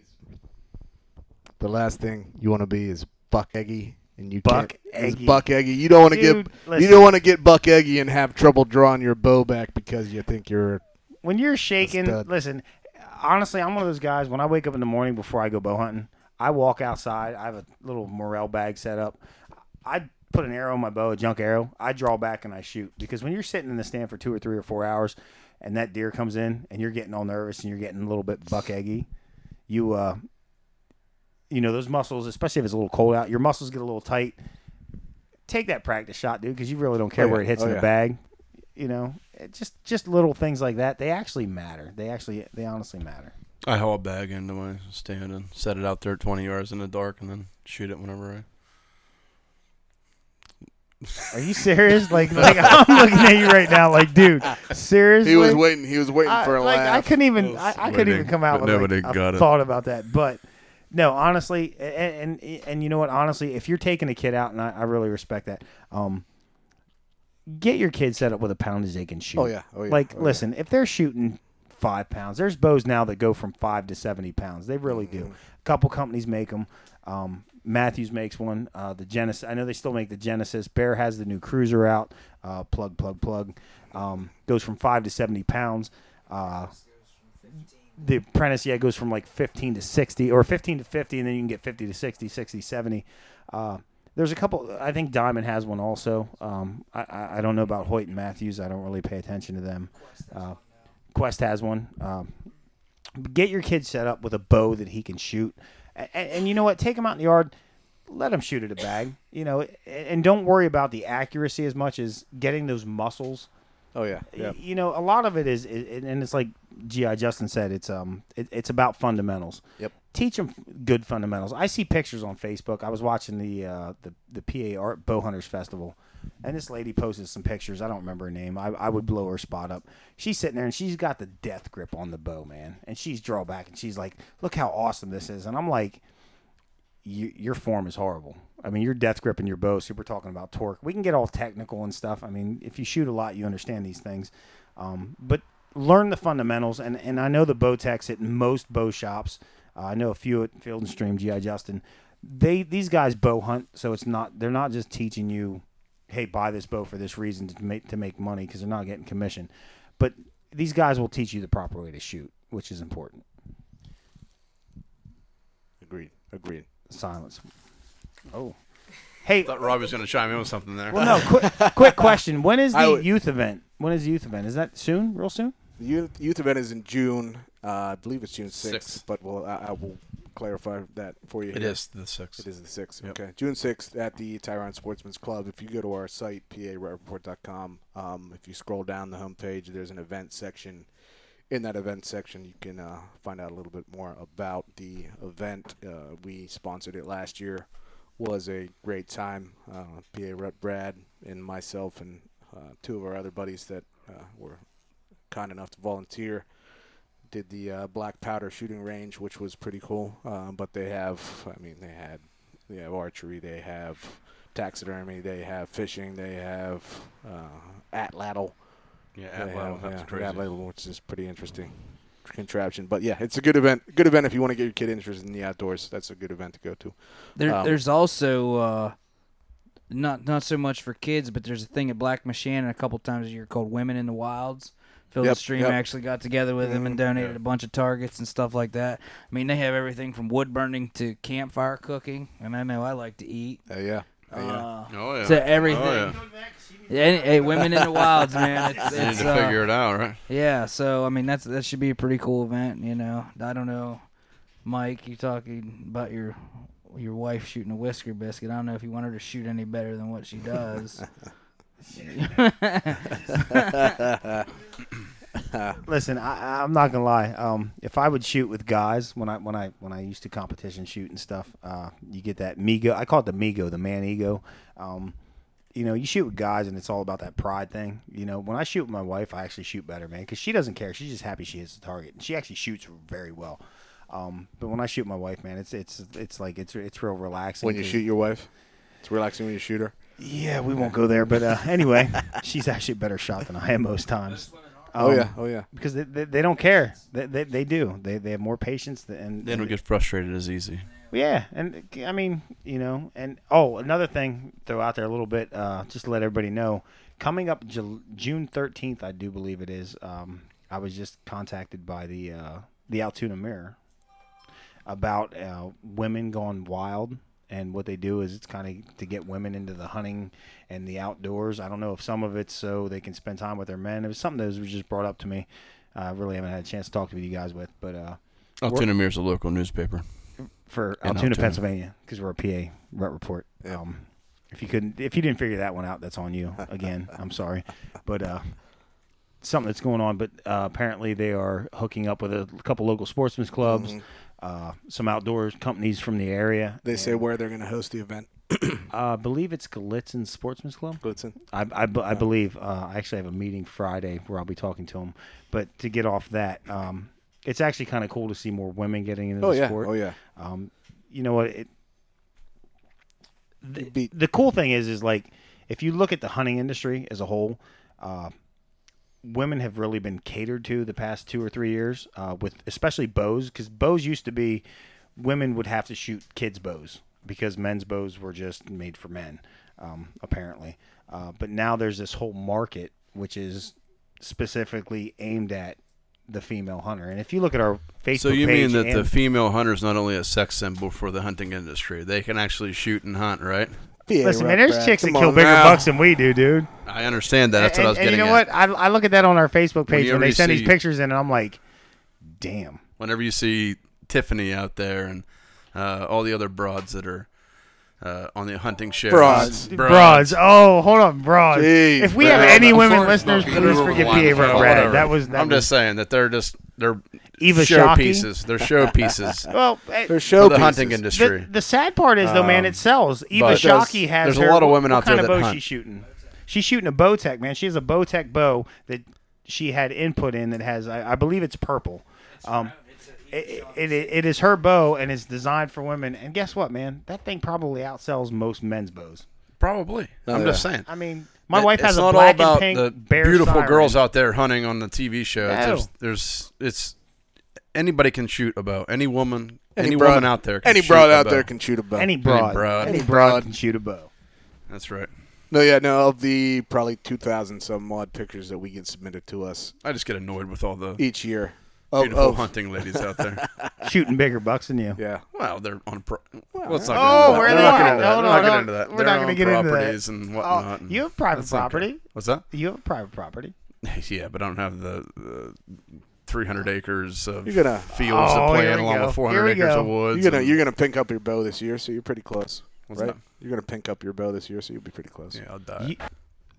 to be is buck eggy, and you buck eggy. Buck eggy. You don't want to get buck eggy and have trouble drawing your bow back because you think you're. When you're shaking, listen. Honestly, I'm one of those guys. When I wake up in the morning before I go bow hunting, I walk outside. I have a little morel bag set up. I put an arrow in my bow, a junk arrow. I draw back and I shoot, because when you're sitting in the stand for 2 or 3 or 4 hours, and that deer comes in, and you're getting all nervous and you're getting a little bit buck eggy, those muscles, especially if it's a little cold out, your muscles get a little tight. Take that practice shot, dude, because you really don't care where it hits in the bag. Just little things like that. They actually matter. They honestly matter. I haul a bag into my stand and set it out there at 20 yards in the dark, and then shoot it whenever I. Are you serious? Like I'm looking at you right now, like, dude, seriously? He was waiting for a laugh. I couldn't even come out with nobody got it. Thought about that, but no, honestly, and you know what? Honestly, if you're taking a kid out, and I really respect that, get your kid set up with a poundage they can shoot. Oh yeah. Listen, if they're shooting 5 pounds, there's bows now that go from 5 to 70 pounds. They really do. A couple companies make them. Matthews makes one. The Genesis. I know they still make the Genesis. Bear has the new Cruiser out. Plug. Goes from 5 to 70 pounds. The Apprentice, goes from like 15 to 60, or 15 to 50, and then you can get 50 to 60, 60, 70. There's a couple. I think Diamond has one also. I don't know about Hoyt and Matthews. I don't really pay attention to them. Quest has one. Get your kid set up with a bow that he can shoot. And you know what? Take him out in the yard. Let him shoot at a bag. And don't worry about the accuracy as much as getting those muscles. Oh yeah. A lot of it is, and it's like G.I. Justin said. It's about fundamentals. Yep. Teach them good fundamentals. I see pictures on Facebook. I was watching the PA Art Bow Hunters Festival, and this lady posted some pictures. I don't remember her name. I would blow her spot up. She's sitting there, and she's got the death grip on the bow, man. And she's draw back, and she's like, look how awesome this is. And I'm like, your form is horrible. I mean, your death grip in your bow. So we're talking about torque. We can get all technical and stuff. I mean, if you shoot a lot, you understand these things. But learn the fundamentals. And I know the bow techs at most bow shops. I know a few at Field and Stream, G.I. Justin. These guys bow hunt, so they're not just teaching you, hey, buy this bow for this reason to make money, because they're not getting commission. But these guys will teach you the proper way to shoot, which is important. Agreed. Silence. Oh. Hey. I thought Rob was going to chime in with something there. Well, no, quick question. When is the youth event? Is that soon? Real soon? The youth event is in June. I believe it's June 6th. But I will clarify that for you. It is the 6th. It is the 6th. Yep. Okay. June 6th at the Tyrone Sportsman's Club. If you go to our site, PAReport.com, if you scroll down the homepage, there's an event section. In that event section, you can find out a little bit more about the event. We sponsored it last year. Was a great time. PA Rep Brad and myself and two of our other buddies that were kind enough to volunteer did the black powder shooting range, which was pretty cool. But they have archery, they have taxidermy, they have fishing, they have atlatl. Yeah, atlatl, that's crazy. Atlatl, which is pretty interesting contraption. But yeah, it's a good event. Good event if you want to get your kid interested in the outdoors. That's a good event to go to. There's also not so much for kids, but there's a thing at Black Machannon a couple times a year called Women in the Wilds. Phil the Stream actually got together with them and donated a bunch of targets and stuff like that. I mean, they have everything from wood burning to campfire cooking, and I know I like to eat. To everything. Hey, Women in the Wilds, man. It's you need to figure it out, right? Yeah, so I mean that should be a pretty cool event. You know, I don't know, Mike. You talking about your wife shooting a whisker biscuit? I don't know if you want her to shoot any better than what she does. Listen, I'm not gonna lie. If I would shoot with guys when I used to competition shoot and stuff, you get that Mego. I call it the Mego, the man ego. You know, you shoot with guys and it's all about that pride thing. You know, when I shoot with my wife, I actually shoot better, man, because she doesn't care. She's just happy she hits the target, and she actually shoots very well. But when I shoot my wife, man, it's like it's real relaxing. When you shoot your wife, it's relaxing when you shoot her. Yeah, we won't go there, but anyway, she's actually a better shot than I am most times. Oh yeah. Because they don't care. They do. They have more patience and they don't get frustrated as easy. Yeah, and I mean, you know, and another thing, throw out there a little bit, just to let everybody know, coming up June 13th, I do believe it is. I was just contacted by the Altoona Mirror about women going wild. And what they do is it's kind of to get women into the hunting and the outdoors. I don't know if some of it's so they can spend time with their men. It was something that was just brought up to me. I really haven't had a chance to talk to you guys with. But Altoona Mirror is a local newspaper. For Altoona, Pennsylvania, because we're a PA Rut Report. If you didn't figure that one out, that's on you. Again, I'm sorry. But something that's going on. But apparently they are hooking up with a couple local sportsmen's clubs. Mm-hmm. Some outdoor companies from the area. They say where they're going to host the event. I believe it's Gallitzin Sportsman's Club. Gallitzin. I believe. I actually have a meeting Friday where I'll be talking to them. But to get off that, it's actually kind of cool to see more women getting into the sport. Oh, yeah. You know what? The cool thing is like, if you look at the hunting industry as a whole, women have really been catered to the past 2 or 3 years, with especially bows, because bows used to be women would have to shoot kids' bows because men's bows were just made for men, apparently. But now there's this whole market which is specifically aimed at the female hunter. And if you look at our Facebook page... So you mean that the female hunter is not only a sex symbol for the hunting industry, they can actually shoot and hunt, right? Listen, man, there's chicks that kill bigger bucks than we do, dude. I understand that. That's what I was getting at. And you know what? I look at that on our Facebook page when they send these pictures in, and I'm like, damn. Whenever you see Tiffany out there and all the other broads that are on the hunting shows. Broads. Oh, hold on, broads. Jeez, if we have any women listeners, please forgive PA Brad. I'm just saying that they're Eva showpieces. They're showpieces. Well, they're showpieces for the hunting industry. The sad part is, though, man, it sells. Eva Shockey has there's a lot of women out there that kind of bow hunt. She's shooting. She's shooting a Bowtech, man. She has a Bowtech bow that she had input in that has, I believe it's purple. It is her bow, and it's designed for women. And guess what, man? That thing probably outsells most men's bows. Probably. I'm just saying. I mean, my wife has it's a not black all about and pink the bear beautiful siren. girls out there hunting on the TV show. No. It's anybody can shoot a bow. Any woman, Any woman broad- out there can Any shoot broad a out bow. there can shoot a bow. Any broad broad. can shoot a bow. That's right. No, of the probably 2,000 some odd pictures that we get submitted to us I just get annoyed with all the each year. beautiful hunting ladies out there. Shooting bigger bucks than you. Yeah. Well, they're on. Let's not Oh, where get they into that. at? We're Hold not on, getting into that. we're They're not gonna on get into that. properties and whatnot. You have private That's okay. property. What's that? You have private property. Yeah, but I don't have the 300 acres of You're gonna- fields to Oh, play here in we along go. with 400 Here we acres go. of woods. You're gonna pink up your bow this year, so you're pretty close. What's right? that? You're gonna pink up your bow this year, so you'll be pretty close. Yeah, I'll die. You-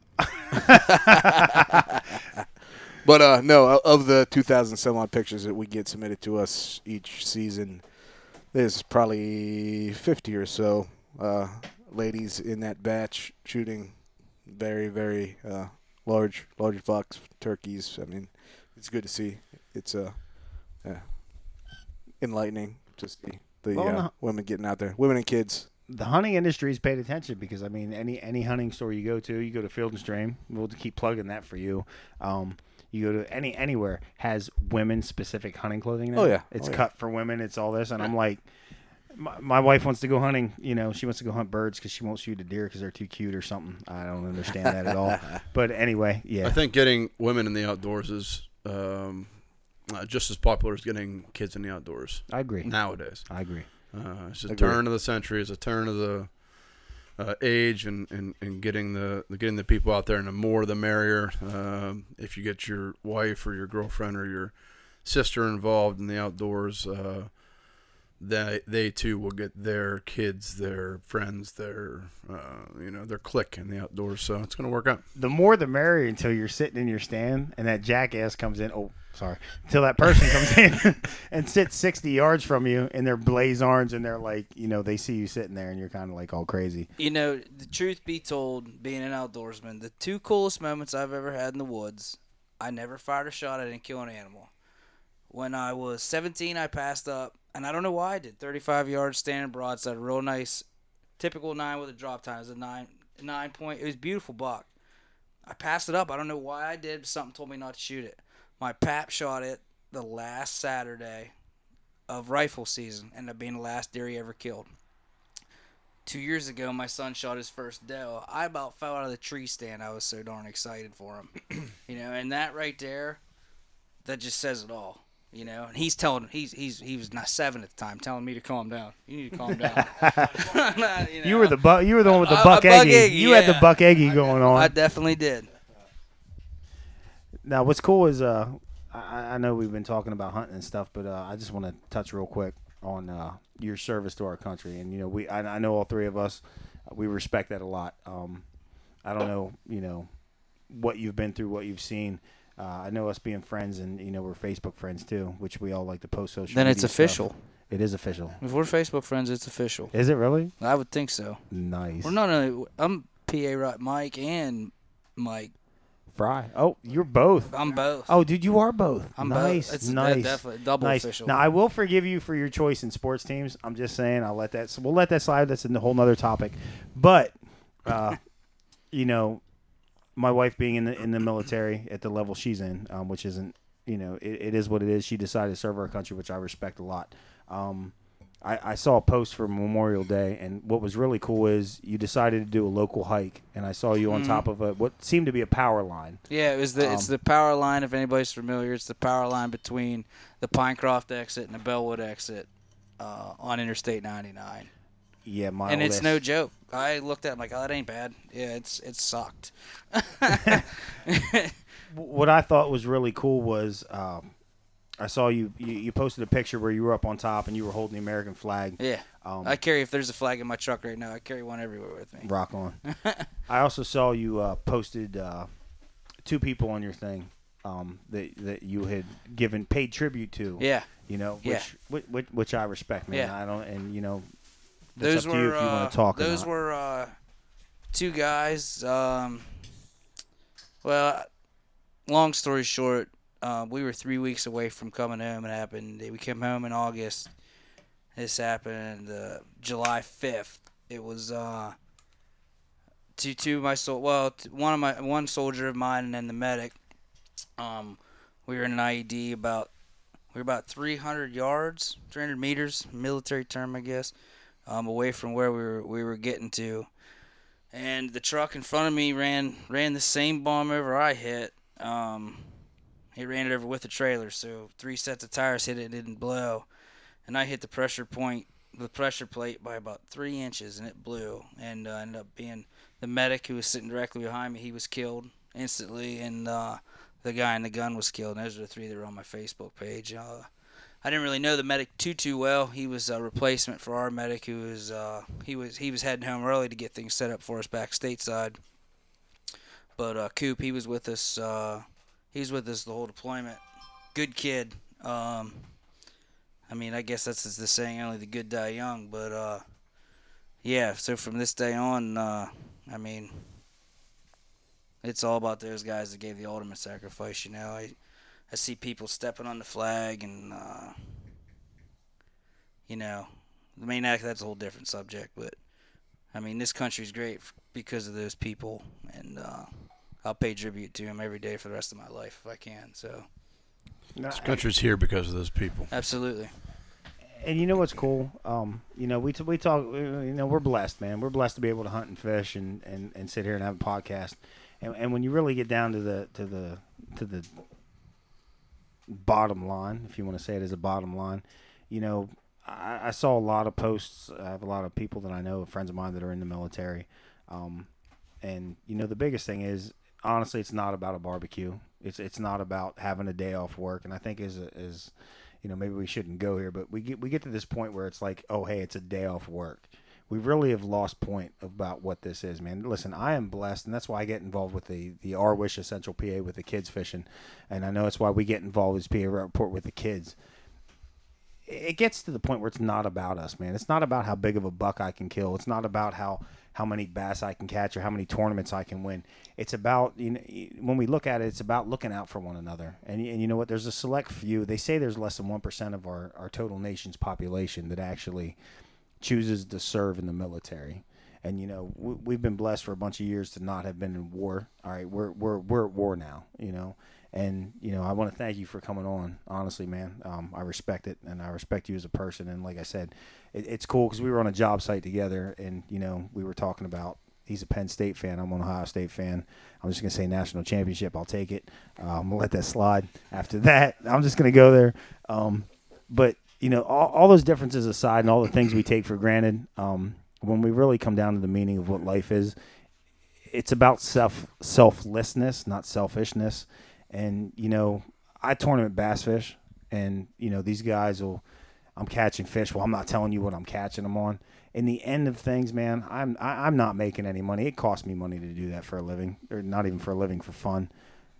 But no, of the 2,000 some odd pictures that we get submitted to us each season, there's probably 50 or so ladies in that batch shooting very, very large bucks, turkeys. I mean, it's good to see. It's enlightening to see the women getting out there, women and kids. The hunting industry's paid attention because I mean, any hunting store you go to Field and Stream. We'll keep plugging that for you. You go to anywhere has women specific hunting clothing now. Oh, yeah. It's Oh, yeah. cut for women. It's all this, and I'm like, my wife wants to go hunting. You know, she wants to go hunt birds because she won't shoot a deer because they're too cute or something. I don't understand that at all. But anyway, yeah. I think getting women in the outdoors is just as popular as getting kids in the outdoors I agree. nowadays. I agree. It's a turn of the century. It's a turn of the age, and getting the people out there, and the more the merrier. If you get your wife or your girlfriend or your sister involved in the outdoors, they too will get their kids, their friends, their clique in the outdoors. So it's going to work out. The more the merrier until you're sitting in your stand and that jackass comes in. Oh, sorry. Until that person comes in and sits 60 yards from you in their blaze orange and they're like, they see you sitting there and you're kind of like all crazy. You know, the truth be told, being an outdoorsman, the two coolest moments I've ever had in the woods, I never fired a shot, I didn't kill an animal. When I was 17, I passed up, and I don't know why I did, 35 yards standing broadside, a real nice, typical 9 with a drop time. It was a 9 point. It was a beautiful buck. I passed it up. I don't know why I did, but something told me not to shoot it. My pap shot it the last Saturday of rifle season, ended up being the last deer he ever killed. 2 years ago, my son shot his first doe. I about fell out of the tree stand. I was so darn excited for him. And that right there, that just says it all. And he's telling he was not 7 at the time, telling me to calm down. You need to calm down. You were the one with the A buck eggy. eggy, You had the yeah. buck eggy going on. I definitely did. Now, what's cool is I know we've been talking about hunting and stuff, but I just want to touch real quick on your service to our country. And I know all three of us, we respect that a lot. I don't know, what you've been through, what you've seen. I know us being friends, and we're Facebook friends too, which we all like to post social. Then media it's stuff. official. It is official. If we're Facebook friends, it's official. Is it really? I would think so. Nice. Well, no, I'm PA Rut Mike and Mike. Fry. Oh, you're both. I'm both. Oh, dude, you are both. I'm nice. both. It's nice. definitely double nice. official. Now, I will forgive you for your choice in sports teams. I'm just saying, we'll let that slide. That's a whole nother topic. But, my wife being in the military at the level she's in, which isn't, it is what it is. She decided to serve our country, which I respect a lot. I saw a post for Memorial Day, and what was really cool is you decided to do a local hike, and I saw you on top of what seemed to be a power line. Yeah, it's the power line. If anybody's familiar, it's the power line between the Pinecroft exit and the Bellwood exit on Interstate 99. Yeah, and it's no joke. I looked at it, I'm like, oh, that ain't bad. Yeah, it sucked. What I thought was really cool was I saw you posted a picture where you were up on top and you were holding the American flag. Yeah. If there's a flag in my truck right now, I carry one everywhere with me. Rock on. I also saw you posted 2 people on your thing that you had paid tribute to. Yeah. Which I respect, man. Yeah. I don't, and those up to you if you want to talk. Those were 2 guys. Well, long story short, we were 3 weeks away from coming home. It happened. We came home in August. This happened July 5th. It was one soldier of mine and then the medic. We were in an IED about 300 yards, 300 meters, military term, I guess, away from where we were getting to. And the truck in front of me ran the same bomb over I hit. He ran it over with the trailer, so 3 sets of tires hit it, and it didn't blow. And I hit the pressure plate by about 3 inches, and it blew. And ended up being the medic who was sitting directly behind me. He was killed instantly, and the guy in the gun was killed. And those are the 3 that were on my Facebook page. I didn't really know the medic too well. He was a replacement for our medic, who was he was heading home early to get things set up for us back stateside. But Coop, he was with us. He was with us the whole deployment. Good kid. I mean, I guess that's the saying, only the good die young. But yeah. So from this day on, I mean, it's all about those guys that gave the ultimate sacrifice. You know, I see people stepping on the flag, and you know, the main act, that's a whole different subject. But I mean, this country's great because of those people, and I'll pay tribute to them every day for the rest of my life if I can. So this country's here because of those people. Absolutely. And you know what's cool? You know, we talk. You know, we're blessed, man. We're blessed to be able to hunt and fish and sit here and have a podcast. And when you really get down to the bottom line, if you want to say it as a bottom line, you know, I saw a lot of posts. I have a lot of people that I know, friends of mine that are in the military. And you know, the biggest thing is, honestly, it's not about a barbecue. It's not about having a day off work. And I think is you know, maybe we shouldn't go here, but we get to this point where it's like, oh, hey, it's a day off work. We really have lost point about what this is, man. Listen, I am blessed, and that's why I get involved with the Our Wish Essential PA with the kids fishing, and I know that's why we get involved as PA Report with the kids. It gets to the point where it's not about us, man. It's not about how big of a buck I can kill. It's not about how many bass I can catch or how many tournaments I can win. It's about, you know, when we look at it, it's about looking out for one another. And you know what? There's a select few. They say there's less than 1% of our total nation's population that actually chooses to serve in the military. And, you know, we've been blessed for a bunch of years to not have been in war. All right, we're at war now, you know. And, you know, I want to thank you for coming on, honestly, man. I respect it, and I respect you as a person. And like I said, it's cool because we were on a job site together, and, you know, we were talking about, he's a Penn State fan. I'm an Ohio State fan. I'm just going to say national championship. I'll take it. I'm going to let that slide. After that, I'm just going to go there. But, you know, all those differences aside and all the things we take for granted, when we really come down to the meaning of what life is, it's about selflessness, not selfishness. And, you know, I tournament bass fish, and, you know, these guys I'm catching fish. Well, I'm not telling you what I'm catching them on. In the end of things, man, I'm not making any money. It costs me money to do that for a living, or not even for a living, for fun.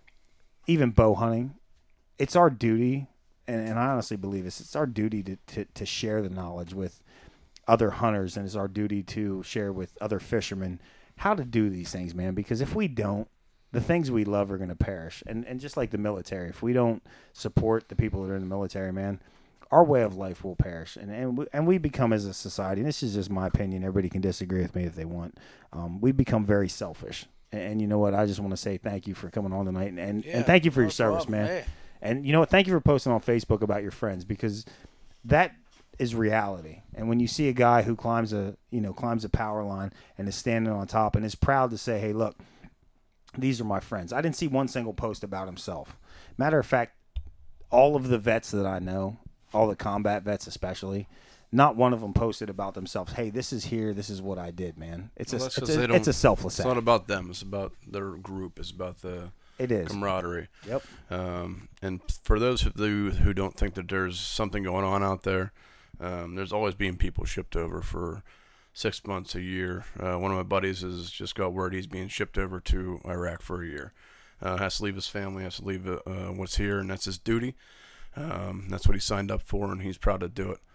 Even bow hunting, it's our duty, and I honestly believe it's our duty to share the knowledge with other hunters, and it's our duty to share with other fishermen how to do these things, man. Because if we don't, the things we love are going to perish. And just like the military, if we don't support the people that are in the military, man, our way of life will perish. And we become, as a society, and this is just my opinion, everybody can disagree with me if they want, we become very selfish. And you know what? I just want to say thank you for coming on tonight, and thank you for your service, man. Hey. And you know what? Thank you for posting on Facebook about your friends, because that is reality. And when you see a guy who climbs a power line and is standing on top and is proud to say, hey, look, these are my friends. I didn't see one single post about himself. Matter of fact, all of the vets that I know, all the combat vets especially, not one of them posted about themselves. Hey, this is here. This is what I did, man. It's a selfless act. It's not about them. It's about their group. It's about the camaraderie. Yep. And for those who don't think that there's something going on out there, there's always being people shipped over for 6 months, a year. One of my buddies has just got word he's being shipped over to Iraq for a year. Has to leave his family, has to leave what's here, and that's his duty. That's what he signed up for, and he's proud to do it.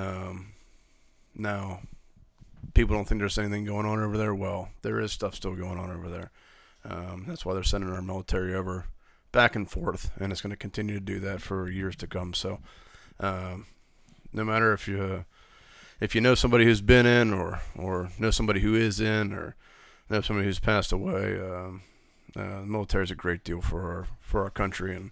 Now, people don't think there's anything going on over there. Well, there is stuff still going on over there. That's why they're sending our military over back and forth, and it's going to continue to do that for years to come. So, no matter if you know somebody who's been in, or know somebody who is in, or know somebody who's passed away, the military is a great deal for our country, and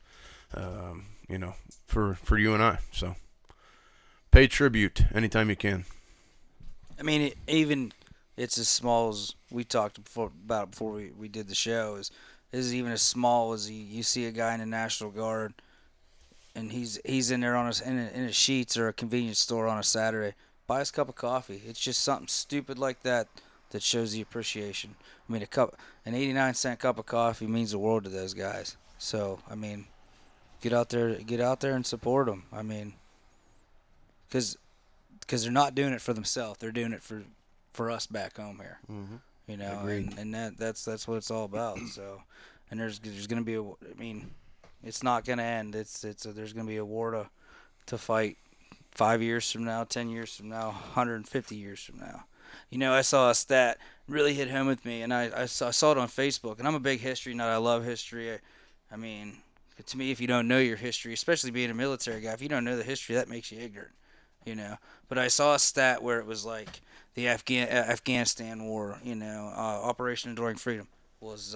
for you and I. So, pay tribute anytime you can. I mean, it's as small as we talked about before we did the show. Is even as small as you see a guy in the National Guard, and he's in there in his sheets or a convenience store on a Saturday. Buy us a cup of coffee. It's just something stupid like that shows the appreciation. I mean, an 89-cent cup of coffee means the world to those guys. So I mean, get out there and support them. I mean, because they're not doing it for themselves. They're doing it for us back home here. Mm-hmm. You know, and that's what it's all about. So, and there's going to be it's not going to end. There's going to be a war to fight 5 years from now, 10 years from now, 150 years from now. You know, I saw a stat really hit home with me, and I saw it on Facebook. And I'm a big history nut. I love history. I mean, to me, if you don't know your history, especially being a military guy, if you don't know the history, that makes you ignorant. You know, but I saw a stat where it was like the Afghanistan War, Operation Enduring Freedom was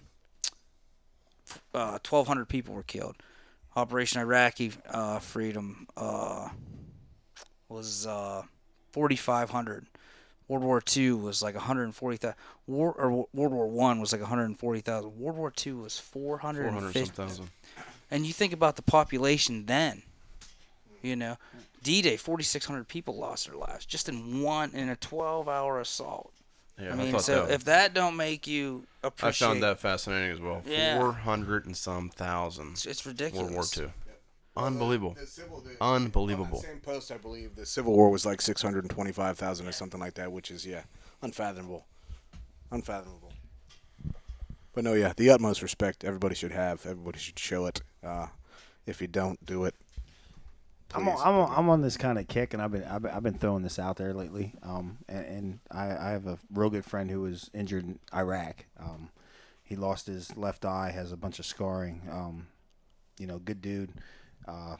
1,200 people were killed. Operation Iraqi Freedom was 4,500. World War II was like 140,000. World War I was like 140,000. World War II was 450,000. And you think about the population then, D-Day, 4,600 people lost their lives just in a 12-hour assault. Yeah, I mean, if that don't make you appreciate, I found that fascinating as well. Yeah. 400 and some thousand. It's ridiculous. World War II. Unbelievable. Unbelievable. On the same post, I believe the Civil War was like 625,000 or something like that, which is unfathomable. But no, the utmost respect everybody should have. Everybody should show it. If you don't do it, I'm on this kind of kick, and I've been throwing this out there lately. And I have a real good friend who was injured in Iraq. He lost his left eye, has a bunch of scarring. Good dude. A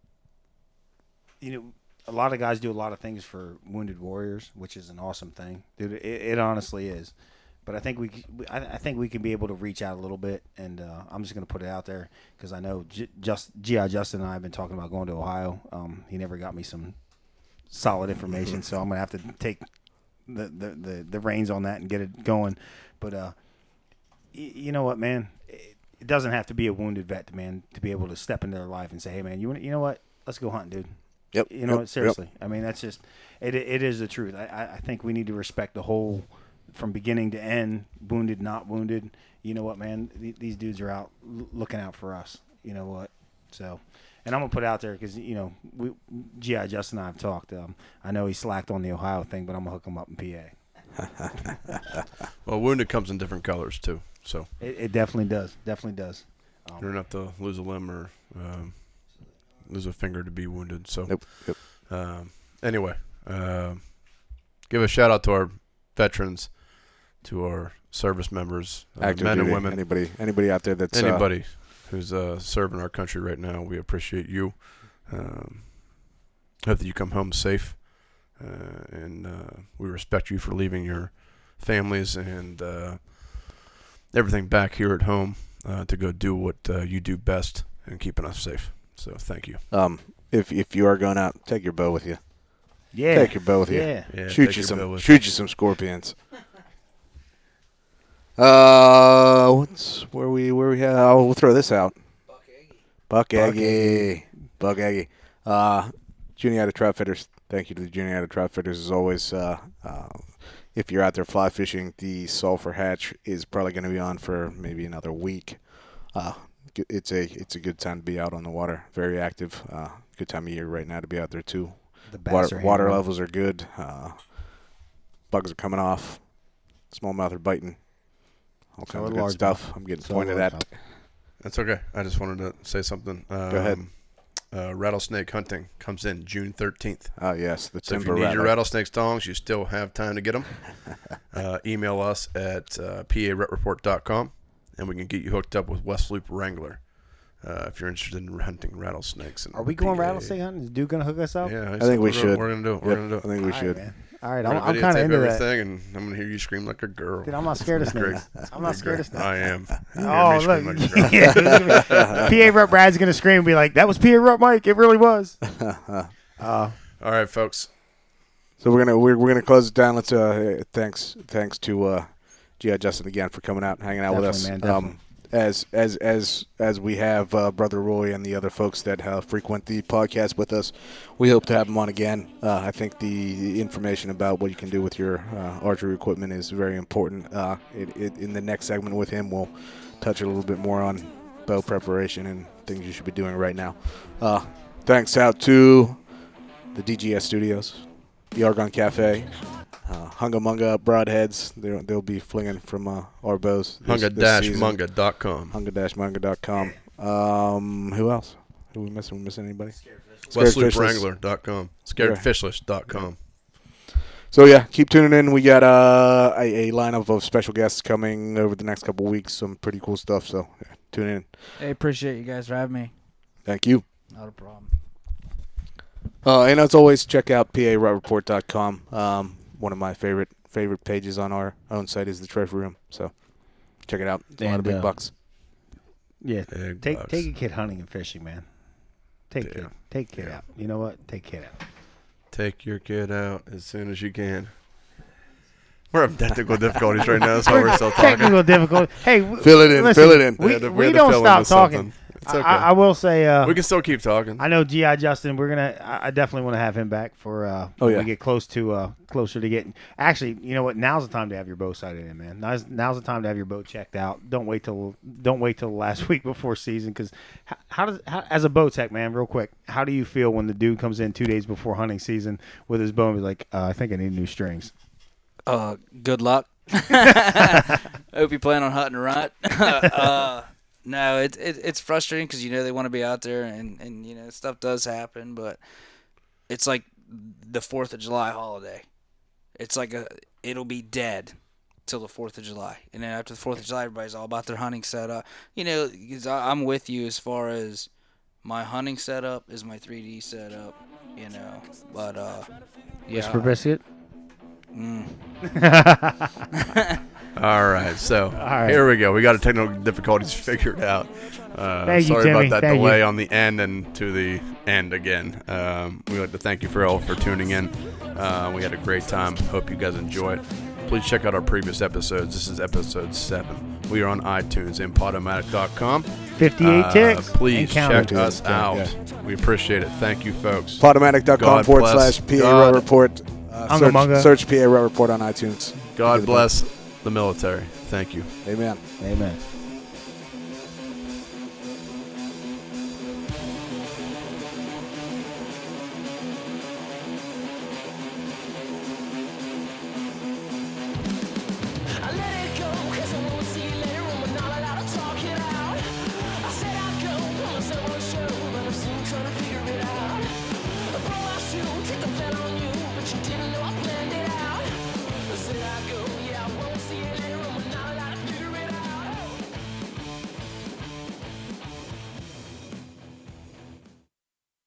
lot of guys do a lot of things for wounded warriors, which is an awesome thing, dude. It honestly is. But I think we can be able to reach out a little bit, and I'm just going to put it out there because I know G.I. Justin and I have been talking about going to Ohio. He never got me some solid information, so I'm going to have to take the reins on that and get it going. But you know what, man? It doesn't have to be a wounded vet, man, to be able to step into their life and say, hey, man, you know what? Let's go hunting, dude. Yep. What? Seriously. Yep. I mean, that's just it is the truth. I think we need to respect the whole – from beginning to end, wounded, not wounded. You know what, man? These dudes are out looking out for us. You know what? So, and I'm going to put it out there because, G.I. Justin and I have talked. I know he slacked on the Ohio thing, but I'm going to hook him up in PA. Well, wounded comes in different colors, too. So It definitely does. Definitely does. You don't have to lose a limb or lose a finger to be wounded. So, Yep. Anyway, give a shout-out to our veterans, to our service members, men and women. Anybody out there that's anybody who's serving our country right now, we appreciate you. Hope that you come home safe, and we respect you for leaving your families and everything back here at home to go do what you do best and keeping us safe. So thank you. If you are going out, take your bow with you. Yeah, take your bow with you. Yeah. Shoot you some scorpions. Where we have? Oh, we'll throw this out. Buck Aggie. Juniata Trout Fitters. Thank you to the Juniata Trout Fitters as always. If you're out there fly fishing, the sulfur hatch is probably going to be on for maybe another week. It's a good time to be out on the water. Very active. Good time of year right now to be out there too. The water levels are good. Bugs are coming off. Smallmouth are biting. All kinds of good stuff. I'm getting pointed at. That's okay. I just wanted to say something. Go ahead. Rattlesnake hunting comes in June 13th. Oh, yes. So if you need your rattlesnake tongs, you still have time to get them. Email us at parepreport.com, and we can get you hooked up with West Loop Wrangler. if you're interested in hunting rattlesnakes. Are we going rattlesnake hunting? Is Dude gonna hook us up? Yeah, I think we should. We're gonna do it. We're gonna do it. I think we should. Man. All right, We're I'm gonna kind of videotape into everything, that. and I'm gonna hear you scream like a girl. Dude, I'm not scared of Great. snakes. I'm not scared of snakes. I am. You Oh, hear me look. scream like a girl. PA Rep Brad's going to scream and be like, that was PA Rep Mike. It really was. All right, folks. So we're gonna close it down. Let's thanks to G.I. Justin again for coming out and hanging out with us. Man, definitely. As we have Brother Roy and the other folks that frequent the podcast with us, we hope to have them on again. I think the information about what you can do with your archery equipment is very important. In the next segment with him, we'll touch a little bit more on bow preparation and things you should be doing right now. Thanks out to the DGS Studios, the Argonne Cafe, Hunga-Munga Broadheads. They'll be flinging from our bows. Hunga-munga.com. Hunga-munga.com. Who else? Who we missing? We missing anybody? WestloopWrangler.com. Scaredfishless.com. So yeah, keep tuning in. We got a lineup of special guests coming over the next couple weeks. Some pretty cool stuff. So yeah, tune in. Hey, appreciate you guys for having me. Thank you. Not a problem. And as always, check out PARutreport.com. One of my favorite pages on our own site is the Trophy Room. So check it out. It's a lot of big bucks. Yeah, Big take bucks. a kid hunting and fishing, man. Take a kid out. You know what? Take a kid out. Take your kid out as soon as you can. We're having technical difficulties right now. That's why we're still talking. Technical difficulty. Hey, Fill it in. listen, Fill it in. We had to We fill don't in stop with talking. something. It's okay. I will say. We can still keep talking. I know G.I. Justin. I definitely want to have him back for when we get closer to getting. Actually, you know what? Now's the time to have your bow sighted in, man. Now's the time to have your bow checked out. Don't wait till the last week before season. Because how as a bow tech, man, real quick, how do you feel when the dude comes in 2 days before hunting season with his bow and be like, I think I need new strings? Good luck. Hope you plan on hunting right. No, it's frustrating because they want to be out there and stuff does happen, but it's like the 4th of July holiday. It's like it'll be dead till the 4th of July, and then after the 4th of July, everybody's all about their hunting setup. 'Cause I'm with you as far as my hunting setup is my 3D setup. But yeah. Whisper biscuit. All right, so here we go. We got technical difficulties figured out. Thank you, sorry Timmy. about that Thank delay you. on the end and to the end again. We'd like to thank you all for tuning in. We had a great time. Hope you guys enjoy it. Please check out our previous episodes. This is episode 7. We are on iTunes and Podomatic.com. 58 ticks. Please and counting. check us out. We appreciate it. Thank you, folks. Podomatic.com God bless. /PA Rut Report. Hunga-munga. Search PA Rut Report on iTunes. God bless the military. Thank you. Amen. Amen.